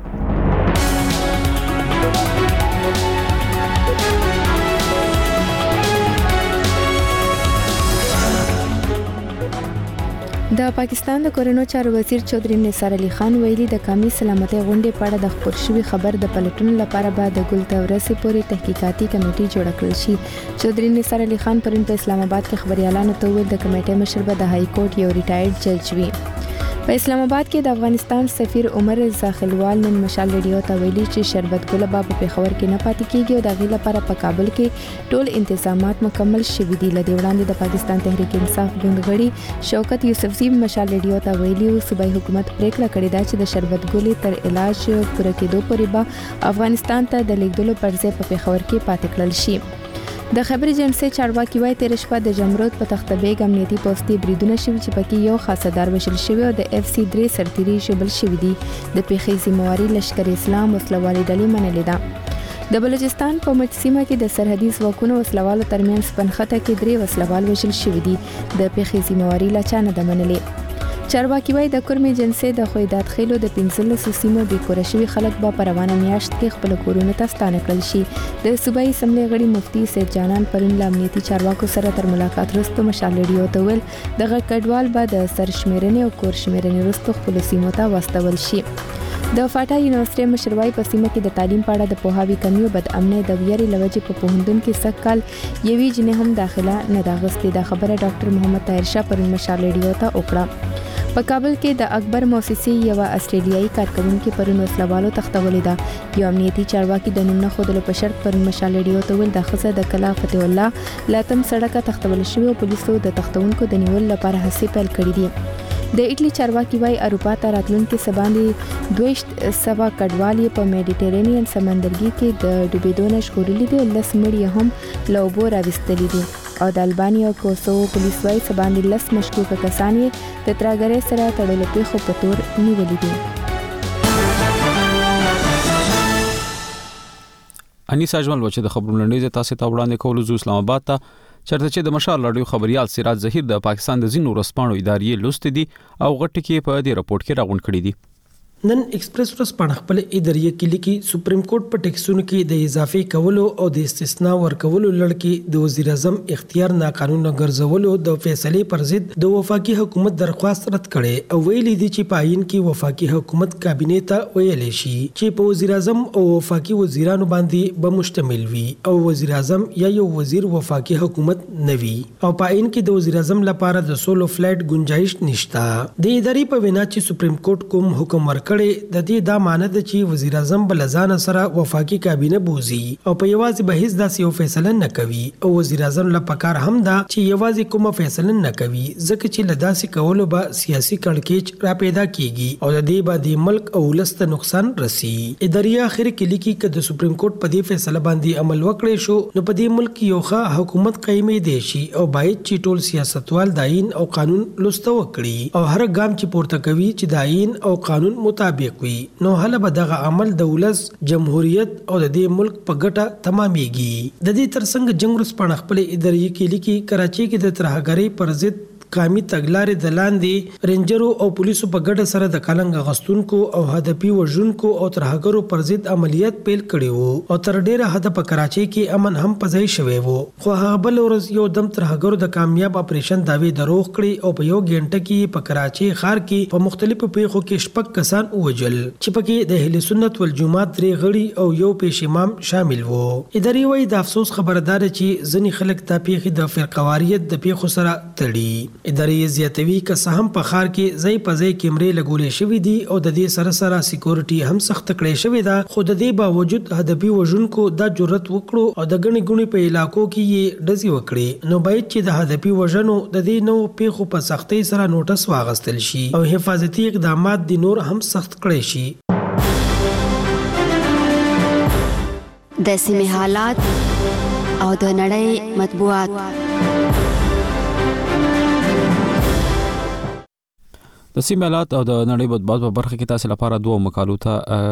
د پاکستان د کورونو چارو وزیر چودري نثار علي خان ویلي د قومي سلامتۍ غونډې په اړه د خبر شوی خبر د پلټون لپاره به د ګلتورسي پورې تحقیقاتي کمیټه جوړ کړل شي چودري نثار علي خان پرون په اسلام آباد کې خبريالانو ته ویل د کمیټې مشر به د هاي کورټ یو ریټایرډ جج وي په اسلام آباد کې د افغانستان سفیر عمر زاخلوال نن مشال ریډیو ته ویلي چې شربت ګل بابا په خبر کې نه پاتې کیږي او د غي لپاره په کابل کې ټول انتظامات مکمل شوي دي لدی وړاندې د پاکستان تحریک انصاف ګوندغړي شوکت یوسفزی مشال ریډیو ته ویلي او صوبایي حکومت پریکړه کړې ده چې د شربت ګل تر علاج پوره کېدو پورې به افغانستان ته د لیږدولو پرځې په خبر کې پاتې کړل شي د خبري جنسي چارواکي وای تیر شپه د جمرود په تخته بیگ امنیتي پوسټي بریدونه شوي چې پکې یو خاصدار وشل شوی او د اف سي درې سرتيري شبل شوی دي د پیخي ذمہواری لشکر اسلام وسلوالي ډلې منلې ده د بلوچستان په مجسمه کې د سرحدي ځواکونو وسلوالو ترمنځ پنخته کې درې وسلوال وشل شوی دي د پیخي ذمہواری لچانه د منلې چارواکي وای د کورمي جنسي د خویدات خېلو د پنځلس سیمو به کورشوي خلک به پروانه میاشت کې خپل کورونه ته ستانه کړل شي د صوبایي اسمبلی غړي مفتي سید جانان پرون ل امنیتي چارواکو سره تر ملاقات وروسته مشال ریډیو ته ویل د غړکډوال به د سرشمیرنې او کورشمیرنې وروسته خپل سیمو ته واستول شي د فاټا یونیورسيټي مشروعي په سیمه کې د تعلیم په اړه د پوهاوي کمی او بد امنۍ د ویري لوجې په پوهنتون کې سکهال یوي جنې هم داخله نه دا غستې د خبره ډاکټر محمد طاهر شاه پرون مشال ریډیو ته وکړه په کابل کې د اکبر موسسي یو استرالیایي کارکونکو پرون وسلوالو تختولې ده یو امنیتي چارواکي د نن خودلو په شرط پرون مشال ریډیو ته ول د خصه د کلا فتح الله لاتم سړکه تختول شوی او پولیسو د تختونکو د نیول لپاره هڅې پیل کړې دي د ایټلی چارواکي وايي اروپا ته راتلونکي سباندې دویشت سوا کډوالي په میډیټرینین سمندرګي کې د ډوبېدو نه ژغورلي دي لس مړي هم له اوبو راوستلي دي او د البانیا او کوسوو پولیس وايي سباندې لس مشکوکه کسان یې د ترهګرۍ سره تړلو پیښو په تور نیولي دي
انیس اجمل وچه د خبرونو لنډیز تاسو ته وړاندې کول زو اسلام آباد ته چرته چې د مشال رادیو خبريال سراج ظهیر د پاکستان د زینو رسپانو ادارې لوست دي او غټ کې په دې رپورت کې راغون کړی دي
نن ایکسپریس ورس په خپل ادارې کې لیکي سپریم کورټ په ټیکسونو کې د اضافي کولو او د استثناء ورکولو لړ کې د وزیر اعظم اختیار ناقانونه ګرځولو د فیصلې پر ضد د وفاقي حکومت درخواست رد کړي او ویلي دي چې پاین کې وفاقي حکومت کابینه ته ویلې شي چې په وزیر اعظم او وفاقي وزیرانو باندې به مشتمل وي او وزیر اعظم یا یو وزیر وفاقي حکومت نوي او پاین کې د وزیر اعظم لپاره د سولو فلیټ گنجائش نشته د ادارې په وینا چې سپریم کورټ کوم حکم ورکړي د دې دا معنی ده چې وزیر اعظم بل ځان سره وفاقي کابینه بوزي او په یوازې به هیڅ داسې یو فیصله نه کوي او وزیر اعظم لپاره هم دا چې یوازې کومه فیصله نه کوي ځکه چې لداسې کولو به سیاسي کړکېچ را پیدا کیږي او د دې باندې ملک او ولست نقصان رسی ادارې اخر کې لیکي چې د سپریم کورټ په دې فیصله باندې عمل وکړي شو نو په دې ملک یو ښه حکومت قائمې دي شي او باید چې ټول سیاستوال د آئین او قانون لوست وکړي او هر ګام چې پورته کوي چې د آئین او قانون مطابق وي نو هله به دغه عمل د ولس جمهوریت او د دې ملک په ګټه تمامېږي د دې ترڅنګ جنگ رسپانه خپل ادارې کې لیکي کراچي کې د ترهګرۍ پر ضد قامي تګلارې د لاندې رینجرو او پولیسو په ګډه سره د کلنګ غستونکو او هدفي وژونکو او ترهګرو پر ضد عملیات پیل کړي وو او تر ډیره حد په کراچي کې امن هم پځای شوی وو خو هغه بل ورځ یو دم ترهګرو د کامیاب اپریشن داوی دروغ کړي او په یو غنټه کې په کراچي ښار کې په مختلفو پیښو کې شپږ کسان وژل چې پکې د اهل سنت والجماعت درې غړي او یو پیش امام شامل وو ادارې وايي د افسوس خبردار چې ځنی خلک د پیښې د فرقواریت د پیښو سره تړي ادارې زیاتوي که څه هم په ښار کې ځای په ځای کیمرې لګولې شوې دي او د دې سره سره سکیورټي هم سخت کړې شوې ده خو د دې باوجود هدفي وژونکو دا جرأت وکړو او د غني غوني په علاقو کې یې ډزې وکړي نو باید چې د هدفي وژنو د دې نو پیښو په سختۍ سره نوټس واغستل شي او حفاظتي اقدامات د نور هم سخت کړي شي
د سیمې حالات
او د نړۍ مطبوعات.
د سیمالات او د نړۍ مطبوعات په برخه کې تاسو لپاره دوه مقالو ته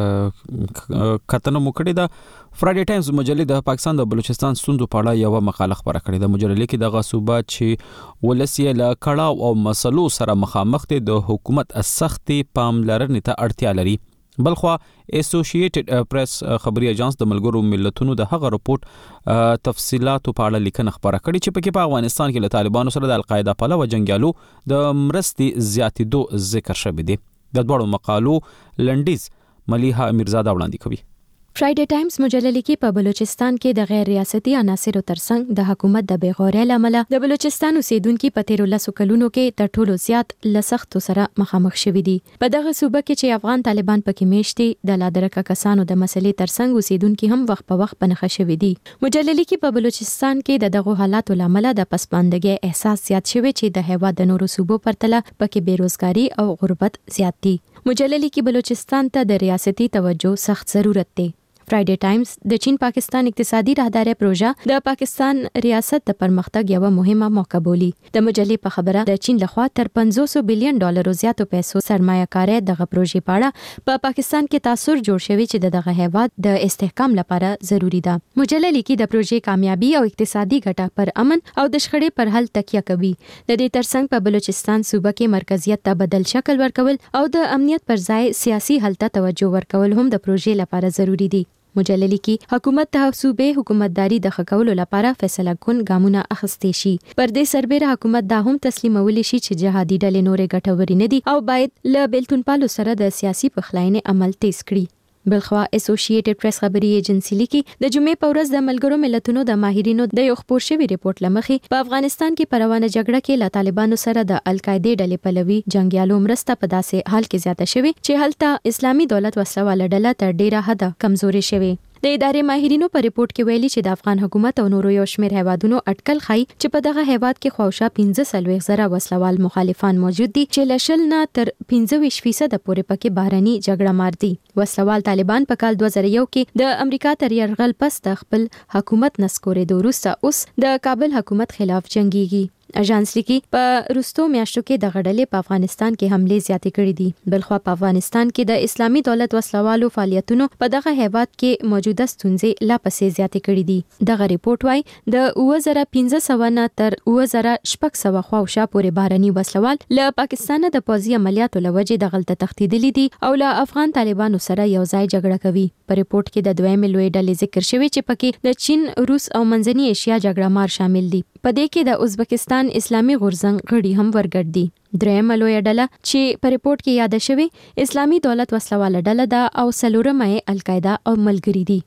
کتنه مو کړې ده. فرایډي ټایمز مجلې د پاکستان د بلوچستان ستونزو په اړه یو مقاله خبره کړې ده. مجلې کې د غصوبه چې ولسی له کړهو او مسلو سره مخامخ دي د حکومت سختي پاملرنې ته اړتیا لري. بلخوا اسوسییټډ پریس خبري اژانس د ملګرو ملتونو د هغه رپورټ تفصيلات په اړه لیکنه خبره کړې چې پکې په افغانستان کې له طالبانو سره د القاعده پلوه جنگیالو د مرستې زیاتېدو ذکر شوی دی. د دوړو مقالو لنډیز ملیحه امیرزاده وړاندې کوي.
فرایډي ټایمز مجله لیکي په بلوچستان کې د غیر ریاستي عناصرو ترڅنګ د حکومت د بیغورۍ لامل د بلوچستان اوسیدونکو په تیرو لسو کلونو کې تر ټولو زیات لسختو سره مخامخ شوي دي. په دغه صوبه کې چې افغان طالبان پکې میشتي د لادرکه کسانو د مسلې ترڅنګ اوسیدونکو هم وخت په وخت پنخه شوي دي. مجله لیکي په بلوچستان کې د دغه حالاتو لامل د پسماندګۍ احساس زیات شوی چې د هیواد د نورو صوبو پرتله پکې بیروزګاری او غربت زیات دي. مجله لیکي بلوچستان ته د ریاستي توجه سخت ضرورت دی. فرایډي ټایمز د چین پاکستان اقتصادي راهداري پروژه د پاکستان ریاست د پرمختګ یو مهمه موقع بولي. د مجلې په خبره د چین لخوا تر پنځوس بلین ډالر زیاتو پیسو سرمایه کاري دغه پروژې پاړه په پاکستان کې تاثیر جوړ شوی چې دغه هیواد د استحکام لپاره ضروری ده. مجله لیکي د پروژې کامیابی او اقتصادي ګټه پر امن او د شخړې پر حل تکیه کوي. د دې ترڅنګ په بلوچستان صوبه کې مرکزیت ته بدل شکل ورکول او د امنیت پر ځای سیاسي حل ته توجه ورکول هم د پروژې لپاره ضروری دي. مجله لیکي حکومت ته صوبې حکومتداري د خکولو لپاره فیصله کون ګامونه اخیستي شي. پر دې سربېره حکومت دا هم تسلیمولی شي چې جهادي ډلې نورې ګټورې نه دي او باید له بیلتون پالو سره د سیاسي پخلاینې عمل تیز کړي. بلخوا اسوسییټډ پریس خبري ایجنسی لیکي د جمعې په ورځ د ملګرو ملتونو د ماهرینو د یو خبر شوی ریپورت لمخې په افغانستان کې پروانه جګړه کې له طالبانو سره د القاعده ډلې پلوي جنگیالو مرسته په داسې حال کې زیاته شوی چې هلته اسلامي دولت وسله ډله تر ډیره حد کمزوري شوی. د ادارې ماهرینو په ریپورت کې ویلي چې د افغان حکومت او نورو یو شمېر هیوادونو اټکل خای چې په دغه هیواد کې خواوشا پنځه سلويخ زره وسلوال مخالفان موجود دي چې لشل نه تر پنځه ویشت فیصد پورې پکې بهرني جګړه مار دي. وسلوال طالبان په کال دوه زره یو کې د امریکا تر یرغل پس د خپل حکومت نسکورې د وروسته اوس د کابل حکومت خلاف جنگيږي. اژانس لیکي په روستو میاشتو کې د غړلې په افغانستان کې حمله زیاتې کړې دي. بلخوا په افغانستان کې د اسلامي دولت وسلوالو فعالیتونو په دغه هیواد کې موجوده ستونزې لا پسې زیاتې کړې دي. دغه ریپورت وايي د اوه زره پنځه سوه نه تر اوه زره شپږ سوه خواوشا پورې بهرني وسلوال له پاکستان د پوځي عملیاتو لوجې د غلطه تښتیدلي دي او له افغان طالبانو سره یو ځای جګړه کوي. په ریپورت کې د دویمې لوی ډلې ذکر شوی چې پکې د چین، روس او منځنۍ ایشیا جګړه مار شامل دي. په دې کې د ازبکستان اسلامي غورځنګ غړي هم ورګډ دي. درېمه لویه ډله چې په ریپورت کې یاد شوی اسلامي دولت وسلواله ډله ده او څلورمه یې القاعده او ملګري دي.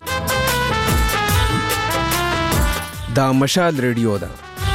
دا مشال ریډیو ده.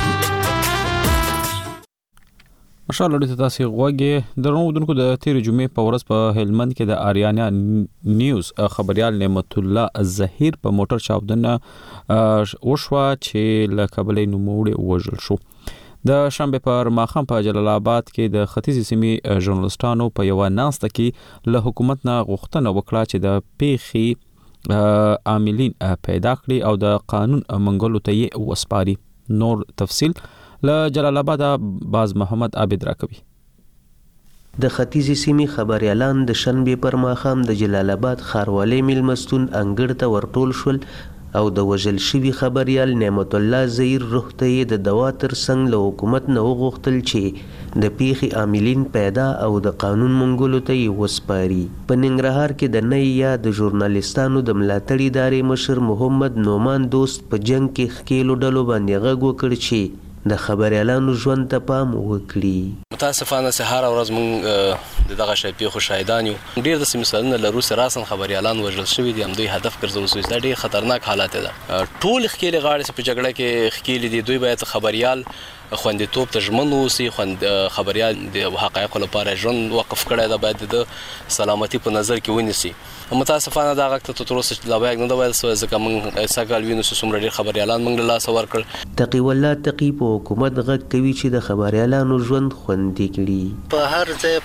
مشال ریډیو ته تاسو غوږی درنو ودونکو د تیر جمعې په ورځ په هلمند کې د آریانا نیوز خبريال نعمت الله ظهیر په موټر چاودنه وشوه چې له کابلې نوموړي وژل شو. د شنبه پر ماخام په جلال آباد کې د ختیځ سیمې ژورنالستانو په یو ناسته کې له حکومت نه غوښتنه وکړه چې د پیښې عاملین پیدا کړي او د قانون منګولو ته یې وسپاري. نور تفصیل له جلال آباد باز محمد عابد راکوي.
د ختیځ سیمې خبريالان د شنبه پر ماخام د جلال آباد ښاروالۍ میلمستون انګړ ته ورټول شول او د وژل شوي خبريال نعمت الله ظهیر روح ته یې د دوا ترڅنګ له حکومت نه وغوښتل چې د پیښې عاملین پیدا او د قانون منګولو ته یې وسپاري. په ننګرهار کې د نئی یا د ژورنالستانو د ملاتړ ادارې مشر محمد نومان دوست په جنگ کې ښکېلو ډلو باندې غږ وکړ چې د خبريالانو ژوند ته پام وکړي.
متاسفانه سهار ورځ موږ د دغه شی پیښو شاهدان یو. ډیر د مثالونه لرو سراسن خبريالان وژل شوي دي. هم دوی هدف ګرځول شوي. دا ډیر خطرناک حالات دي. ټول خکېلې غاړې په جګړه کې خکېلې دي. دوی باید خبريال خوندیتوب ته ژمن اوسي. خوند خبريال د حقایقو لپاره ژوند وقف کړی دا باید د سلامتي په نظر کې ونیسي. متاسفانه دا غږ ته تر اوسه لا باید نه دا ویل سوی ځکه موږ سږکال وینو چې څومره ډېر خبریالان موږ له لاسه ورکړل.
تقي الله تقي په حکومت غږ کوي چې د خبریالانو ژوند خوندي کړي.
په هر ځای په هر سیمه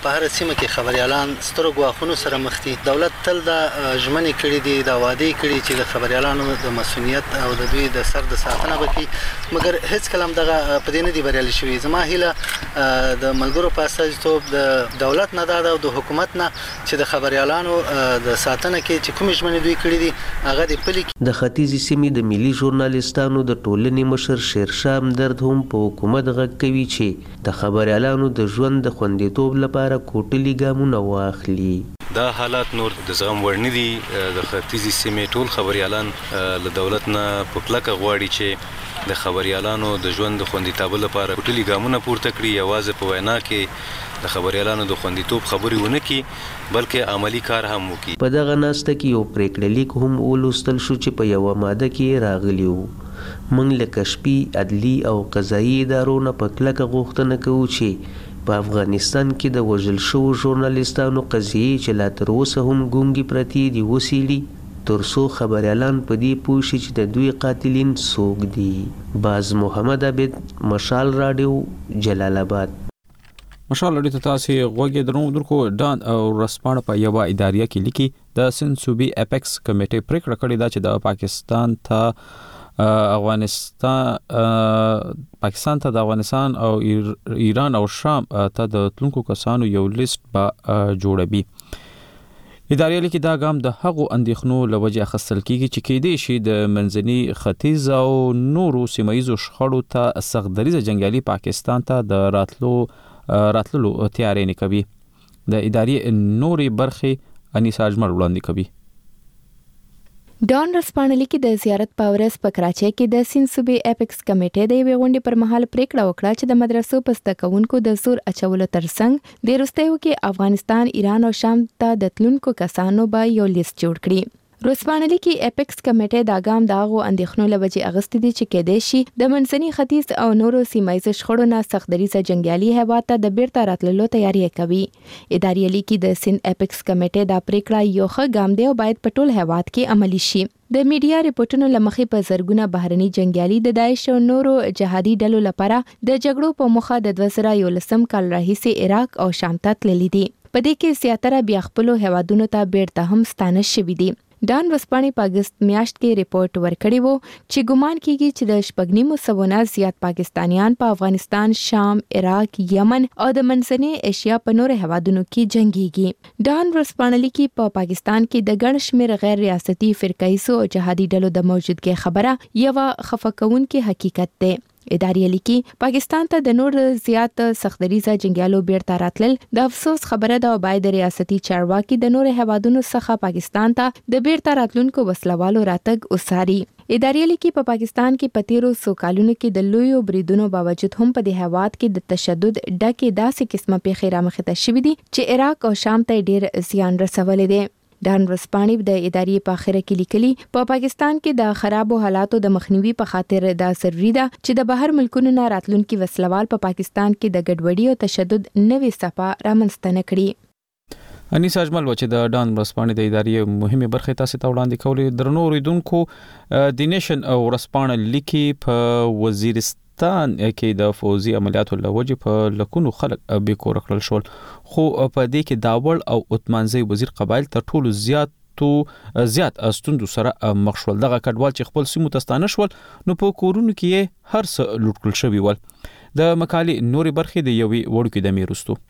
سیمه کې خبريالان ستر غواخونو سره مخ دي. دولت تل د ژمنې کړې دي د وادي کړې چې د خبريالانو د مسؤلیت او د دوی د سر د ساتنه وکړي، مګر هیڅ کلام دغه په دې نه دی بریالي شوی. زما هیله د ملګرو په اساس د دولت نه دا د حکومت نه چې د خبريالانو د ساتنه کې چې کوم ژمنې دوی کړې دي هغه د پلي.
د ختیځې سیمې د ملي ژورنالستانو د ټولنې مشر شیرشاه همدرد هم په حکومت غږ کوي چې د خبريالانو د ژوند د خوندیتوب لپاره کوټلي ګامونه واخلي.
دا حالات نور د زغم وړ نه دي. د ختیځې سیمې ټول خبريالان له دولت نه په کلکه غواړي چې د خبريالانو د ژوند د خوندیتوب لپاره کوټلي ګامونه پورته کړي. یوازې په وینا کې د خبريالانو د خوندیتوب خبرې ونه کړي بلکې عملی کار هم وکړي.
په دغه ناسته کې یو پریکړه لیک هم ولوستل شو چې په یو ماده کې راغلی وو. موږ له کشفي، عدلي او قضایي ادارو نه په کلکه غوښتنه کوو چې په افغانستان کې د وژل شوو ژورنالستانو قضیې چې لا تر اوسه هم ګونګې پرتې دي وڅېړي، ترڅو خبريالان په دې پوه شي چې د دوی قاتلین څوک دي. باز محمد عبد، مشال راډیو، جلال آباد.
مشال لري ته تاسو غوږی درنو درکو ډان او رسپانه په یو اداریه کې لیکي د سند صوبې اپیکس کمیټې پریکړه کړې ده چې د پاکستان ته افغانستان پاکستان ته د افغانستان او ایران او شام ته د تلونکو کسانو یو لیست به جوړوي. ادارې لیکي دا ګام د هغو اندېښنو لوجه اخیستل کیږي چې کېدې شي د منځني ختیځ او نورو سیمایي شخړو ته سخت دریزه جنگیالي پاکستان ته د راتلو راتللو تیاری نه کوي. د ادارې نوري برخې انیسا اجمل وړاندې کوي.
ډان رسپانلی کې د زیارت پاورس په کراچۍ کې د سند صوبې اپیکس کمیټې د یوې غونډې پر مهال پریکړه وکړه چې د مدرسو په زده کوونکو د زور اچولو ترڅنګ د وروستیو کې افغانستان، ایران او شام ته د تلونکو کسانو به یو لیست جوړ کړي. رسپانلی کې اپیکس کمیټې دا ګام د هغو اندېښنو له وجې اخیستی دی چې کېدای شي د منځني ختیځ او نورو سیمایي شخړو نه سخت دریځه جنګیالي هیواد ته د بیرته راتللو تیاری کوي. ادارې لیکي د سند اپیکس کمیټې دا پریکړه یو ښه ګام دی او باید په ټول هیواد کې عملي شي. د میډیا ریپورتونو لمخې په زرګونه بهرني جنگیالي د داعش او نورو جهادي ډلو لپاره د جګړو په مخه د دوه زره یولسم کال راهیسې عراق او شام ته تللي دي. په دې کې زیاتره بیا خپلو هیوادونو ته بیرته هم ستانه شوي دي. ډان وسپانې په اگست میاشت کې ریپورت ورکړی وو چې ګومان کیږي چې د شپږ نیمو سوو نه زیات پاکستانیان په افغانستان، شام، عراق، یمن او د منځنۍ ایشیا په نورو هیوادونو کې جنگيږي. ډان وسپانې کې په پاکستان کې د ګڼ شمېر غیر ریاستي فرقایي او جهادي ډلو د موجودګۍ خبره یو خفقونکي حقیقت دی. ادارې لیکي پاکستان ته د نور زیات سختدریزه جنگیالو بیرته راتلل د افسوس خبره ده او باید ریاستي چارواکي د نور هیوادونو څخه پاکستان ته د بیرته راتلونکو وسلوالو راتګ وساري. ادارې لیکي په پاکستان کې په تیرو څو کالونو کې د لویو بریدونو باوجود هم په دې هیواد کې د تشدد ډکې داسې قسمه پیښې رامخې ته شوې دي چې عراق او شام ته ډېر زیان رسولی دی. ډان ورسپانې د ادارې په اخره کې لیکلي په پاکستان کې د خرابو حالاتو د مخنیوي په خاطر دا ضروري ده چې د بهر ملکونو نه راتلونکي وسلوال په پاکستان کې د ګډوډۍ او تشدد نوې څپه رامنځته نه کړي.
انیس اجمل و چې د ډان ورسپانې د ادارې مهمه برخه تاسو ته وړاندې کولې. درنو اوریدونکو د نیشن او ورسپانې لیکي په وزیرستان کې د فوزي عملیاتو لوجه په لکونو خلک به کور کړل شول، خو په دې کې داول او عثمانزی وزیر قبایل تر ټولو زیات تو زیات استوندو سره مخ شول. دغه کډوال چې خپل سیمو تستانه شول نو په کورونو کې هر څه لوټ کړل شوی ول. د مقالې نوري برخې د یوې وړوکې د میرستو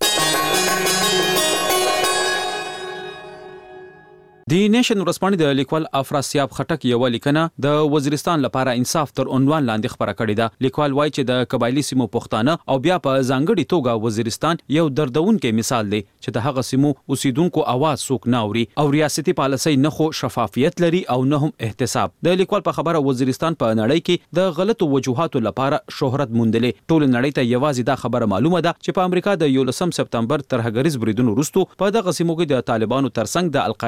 دی نیشن ورسپانې د لیکوال افراسیاب خټک یو لیکنه د وزیرستان لپاره انصاف تر عنوان لاندې خبره کړې ده. لیکوال وایي چې د قبایلی سیمو پښتانه او بیا په ځانګړي توګه وزیرستان یو دردونکې مثال دی چې د هغه سیمو اوسیدونکو आवाज څوک نه اوري او ریاستي پالیسۍ نه خو شفافیت لري او نه هم احتساب. د لیکوال په خبره وزیرستان په نړۍ کې د غلطو وجوهاتو لپاره شهرت موندلې. ټول نړۍ ته یوازې دا خبره معلومه ده چې په امریکا د یولسم سپتمبر ترهګریز بریدونو وروسته په دغه سیمو کې د طالبانو ترڅنګ د القاعده شبکې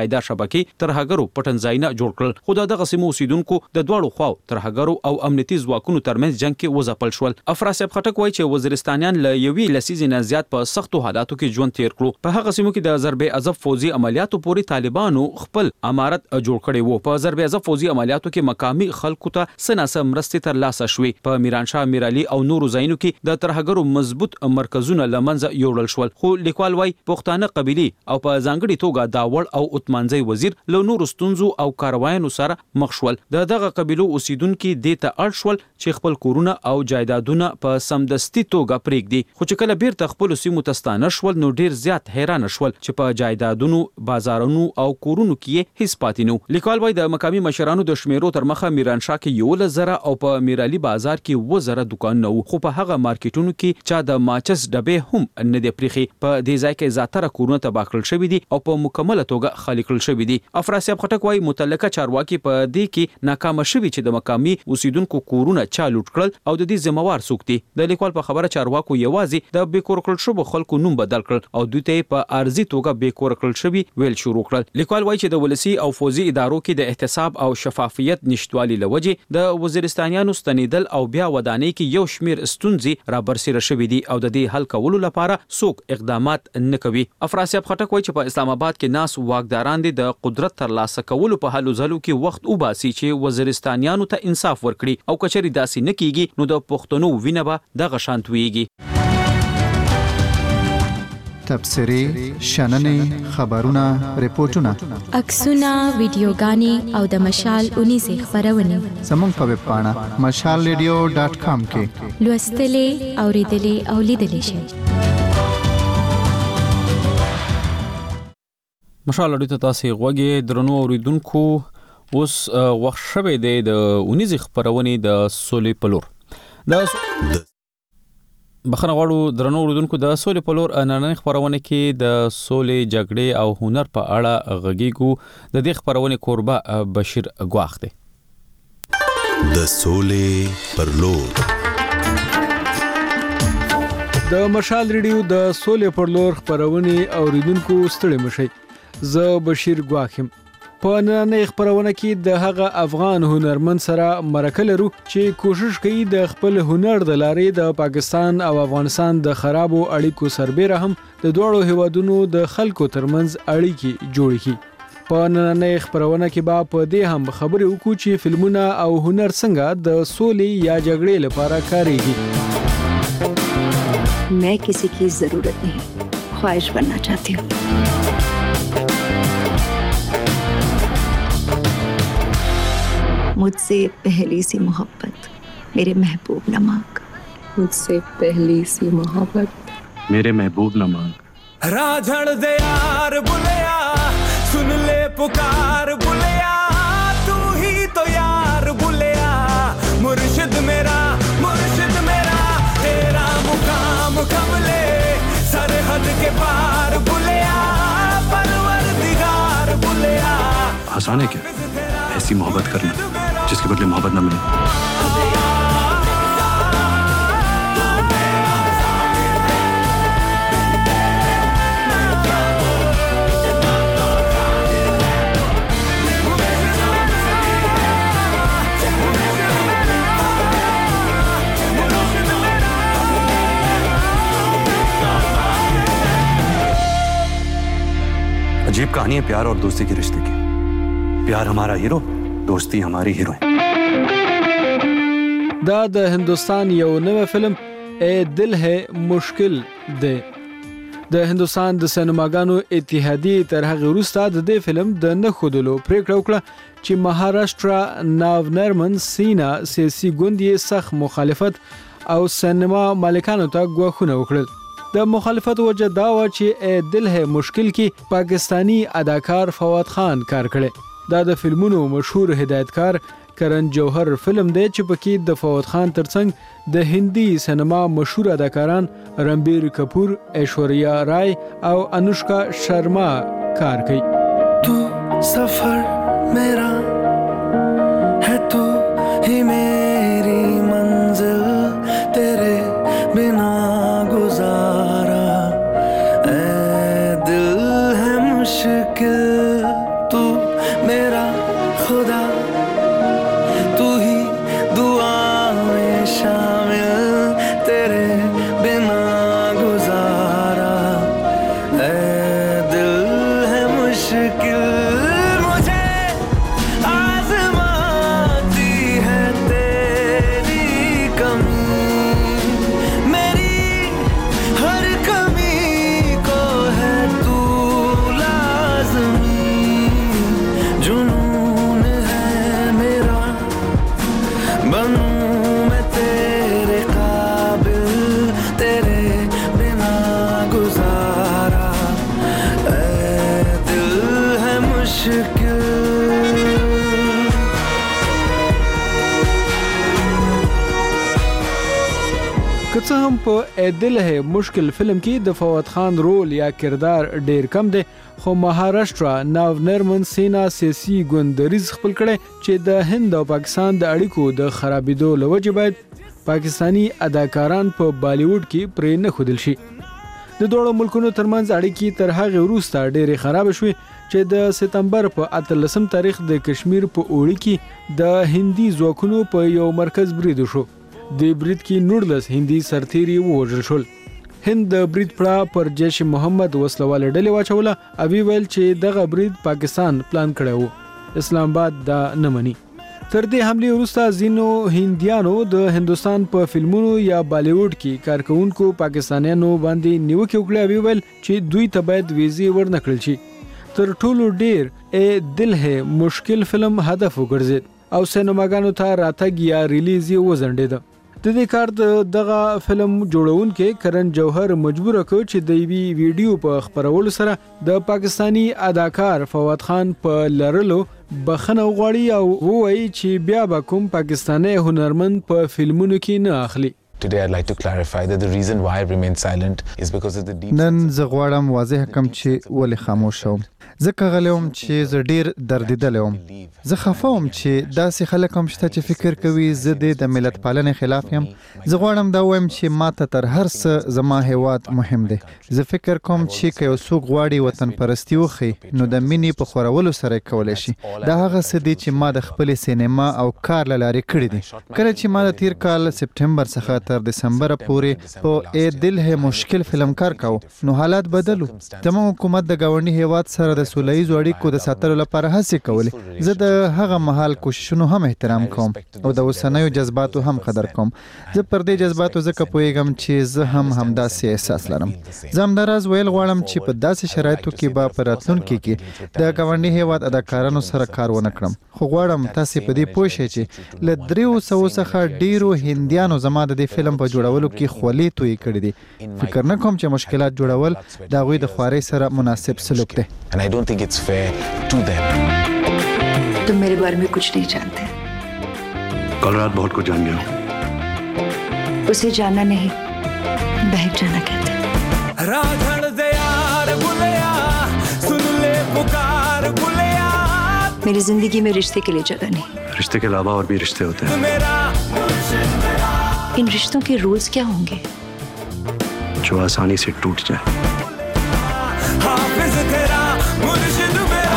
صوبه کې ترهګرو پټنځایونه جوړ کړل. خو دغه سیمو اوسیدونکو د دواړو خواو ترهګرو او امنیتي ځواکونو ترمنځ جنگ کې وځپل شول. افراسیاب خټک وایي چې وزیرستانیان له یوې لسیزې نه زیات په سختو حالاتو کې ژوند تیر کړو. په هغه سیمو کې د ضرب عضب فوزي عملیاتو پورې طالبانو خپل امارت جوړ کړی وو. په ضرب عضب فوزي عملیاتو کې مقامي خلکو ته سناسه مرستې تر لاسه شوې. په میرانشاه میرعلي او نورو ځایونو کې د ترهګرو مضبوط مرکزونه لمنځه یوړل شول. خو لیکوال وایي پښتانه قبيلي او په ځانګړي توګه داوړ او اتمانځي وزیر له نورو ستونزو او کاروایانو سره مخ شول. د دغه قبيلو اوسیدونکو د ته اړ شول چې خپل کورونه او جایدادونه په سمدستي توګه پرېږدي. خو چې کله بیرته خپل سیمو ته ستانه شول نو ډیر زیات حیران شول چې په جایدادونو بازارونو او کورونو کې هیڅ پاتې نو. لیکوال وایي د مقامي مشرانو د شمیرو تر مخه میرانشاه کې یو لزره او په میرعلي بازار کې و زره دکانونه وو. خو په هغه مارکیټونو کې چا د ماچس ډبې هم نه دی پریخي. په دې ځای کې زیاتره کورونه تباه کړل شوي دي او په مکمله توګه خالي کړل شوي دي. افراسیاب خټک وایي متعلقه چارواکي په دې کې ناکام شوي چې د مقامي اوسیدونکو کورونه چا لوټ کړل او د دې ذمہوار څوک دي. د لیکوال په خبره چارواکو یوازې د بیکور کړل شوو خلکو نوم بدل کړل او دوی ته په ارزي توګه بیکور کړل شوی ویل شروع کړل. لیکوال وایي چې د ولسی او فوزي ادارو کې د احتساب او شفافیت نشټوالي لوجه د وزیرستانیانو ستنیدل او بیا ودانۍ کې یو شمیر ستونزې را برسېره شوې دي او د دې حل کولو لپاره څوک اقدامات نه کوي. افراسیاب خټک وایي چې په اسلام آباد کې ناس واکداران دي د قدرت ترلاسه کولو په هلو ځلو کې وخت وباسي چې وزیرستانیانو ته انصاف ورکړي او کچري داسې نه کیږي نو د پښتنو وینه به دغه شانت ویږي.
تبصرې، شننې، خبرونه، ریپورتونه،
عکسونه، ویډیوګانې او د مشال اونیزې خبرونه
زموږ په ویب پاڼه مشال ریډیو ډاټ کام کې
لوستلې، اوریدلې او لیدلې شئ.
مشال اړیته تاسو غوږی درنو اوریدونکو اوس وخت شوه دی د اونیزې خبرونه د سولې پلور. د بخنه غواړو درنو اوریدونکو د سولې په لور نننۍ خبرونه کې د سولې جګړې او هنر په اړه غږیږو. د دې خبرونه کوربه بشیر ګواخ دی.
د سولې پر لور
د مشال ریډیو د سولې پر لور خبرونه اوریدونکو ستړي مشي. زه بشیر ګواخ یم. په نننۍ خبرونه کې د هغه افغان هنرمند سره مرکه لرو چې کوشش کوي د خپل هنر د لارې د پاکستان او افغانستان د خرابو اړیکو سربېره هم د دوړو هیوادونو د خلکو ترمنځ اړیکې جوړې کړي. په نننۍ خبرونه کې به په دې هم خبرې وکړو چې فلمونه او هنر څنګه د سولې یا جګړې لپاره کارېږي.
मैं किसी की जरूरत नहीं, ख्वाहिश बनना चाहती हूँ. मुझसे पहली सी मोहब्बत मेरे महबूब न मांग, मुझसे पहली सी मोहब्बत
मेरे महबूब न मांग.
राझड़ दे यार बुलिया, सुन ले पुकार बुलिया, तू ही तो यार बुलिया, मुर्शिद मेरा मुर्शिद मेरा, तेरा मुकाम कमले सरहद के पार बुलिया, परवरदिगार बुलिया.
आसान है क्या ऐसी मोहब्बत करना जिसके बदले मोहब्बत न मिले. अजीब कहानी है प्यार और दोस्ती के रिश्ते की. प्यार हमारा हीरो, दोस्ती हमारी हीरोइन.
دا د هندستان یو نوې فلم اے دل ہے مشکل دی. د هندستان د سینماګانو اتحادیه تر هغه وروسته د دې فلم د نه خودلو پریکړه وکړه چې مهاراشټرا ناو نرمن سینا سیاسي ګوندې سخت مخالفت او سینما مالکانو ته غوښنه وکړل. د مخالفت وجه دا و چې اے دل ہے مشکل کې پاکستانی اداکار فواد خان کار کړي. دا د فلمونو مشهور هدایتکار کرن جوهر فلم دی چې پکې د فواد خان ترڅنګ د هندي سینما مشهور اداکاران رنبیر کپور، ایشوریا رای او انوشکا شرما کار کوي.
تو سفر میرا ہے تو ہی میری منزل، تیرے بنا گزارا اے دل ہے مشکل، तू मेरा खुदा, तू ही दुआ में शामिल, तेरे बिना गुजारा ऐ दिल है मुश्किल, मुझे आज़माती है तेरी कमी, मेरी हर कमी को है तू लाज़मी, जुनून है मेरा बनूं मैं तेरे काबिल, तेरे बिना गुजारा ऐ दिल है मुश्किल।
که څه هم په ای دل ہے مشکل فلم کې د فواد خان رول یا کردار ډیر کم دی، خو مهاراشټرا ناو نرمن سینا سیاسي ګوند دریز خپل کړي چې د هند او پاکستان د اړیکو د خرابېدو له وجې باید پاکستانی اداکاران په بالیووډ کې پرې نه ښودل شي. د دوړو ملکونو ترمنځ اړیکې تر هغې وروسته ډېرې خراب شوې چې د سپتمبر په اتلسم تاریخ د کشمیر په اوړي کې د هندي ځواکونو په یو مرکز برید وشو. د برید کې نورلس هندي سرتیري ووژل شول. هند د برید پړه پر جیش محمد وسلواله ډلې واچوله او ویل چې دغه برید پاکستان پلان کړی و. اسلام آباد دا نه مني. تر دې حملې وروسته ځینو هندیانو د هندستان په فلمونو یا بالیووډ کې کارکونکو پاکستانیانو باندې نیوکې وکړې او ویل چې دوی ته باید ویزې ورنکړل شي. تر ټولو ډیر ای دل ہے مشکل فلم هدف وګرځید او سینماګانو ته راتګ یا ریلیز یې وځنډېده. د دې کار د دغه فلم جوړونکي کرن جوهر مجبور کړ چې د یوې ویډیو په خپرولو سره د پاکستانی اداکار فواد خان په لرلو بخنه وغواړي او ووایي چې بیا به کوم پاکستانی هنرمند په فلمونو کې نه اخلي.
Today I'd like to clarify that the reason why I remain silent is because of the deep
نن زه غواړم واضح کم چې ولې خاموش شوم. زه کغلم چې زه ډیر دردیدلی وم. زه خفه وم چې داسې خلک هم شته چې فکر کوي زه د ملت پالنې خلاف یم. زه غواړم دا ووایم چې ماته تر هر څه زما هیواد مهم دی. زه فکر کوم چې که یو څوک غواړي وطن پرستي وښي نو د مینې په خورولو سره یې کولی شي. دا هغه څه دی چې ما د خپلې سینما او کار له لارې کړي دي. کله چې ما د تیر کال سپټمبر څخه تر دسمبر پورې په ای دل ہے مشکل فلم کار کاو نو حالات بدلو. زموږ حکومت د ګاونډي هیواد سره د سوله ییزو اړیکو د ساتلو لپاره هڅې کولې. زه د هغه مهال کوششونو هم احترام کوم او د اوسنیو جذباتو هم قدر کوم. زه پر دې جذباتو ځکه پوهیږم چې زه هم همداسې احساس لرم. زه همداراز ویل غواړم چې په داسې شرایطو کې به په راتلونکي کې د ګاونډي هیواد اداکارانو سره کار ونه کړم. خو غواړم تاسې په دې پوه شئ چې له دریو سوو څخه ډیرو هندیانو زما د دې فلم په جوړولو کې خولې تویې کړې دي. فکر نه کوم چې مشکلات جوړول د هغوی د خوارۍ سره مناسب سلوک دی.
and I don't think it's fair to them.
तुम मेरे बारे में कुछ नहीं जानते.
कल रात बहुत कुछ जान गया.
उसे जानना नहीं बहक जाना कहते हैं.
राधड़ दे यार बुलिया सुन ले पुकार बुलिया.
मेरी जिंदगी में रिश्ते के लिए जगह नहीं.
रिश्ते के अलावा और भी रिश्ते होते हैं.
इन रिश्तों के रूल्स क्या होंगे
जो आसानी से टूट जाए.
हाफिज तेरा मुर्शिद मेरा.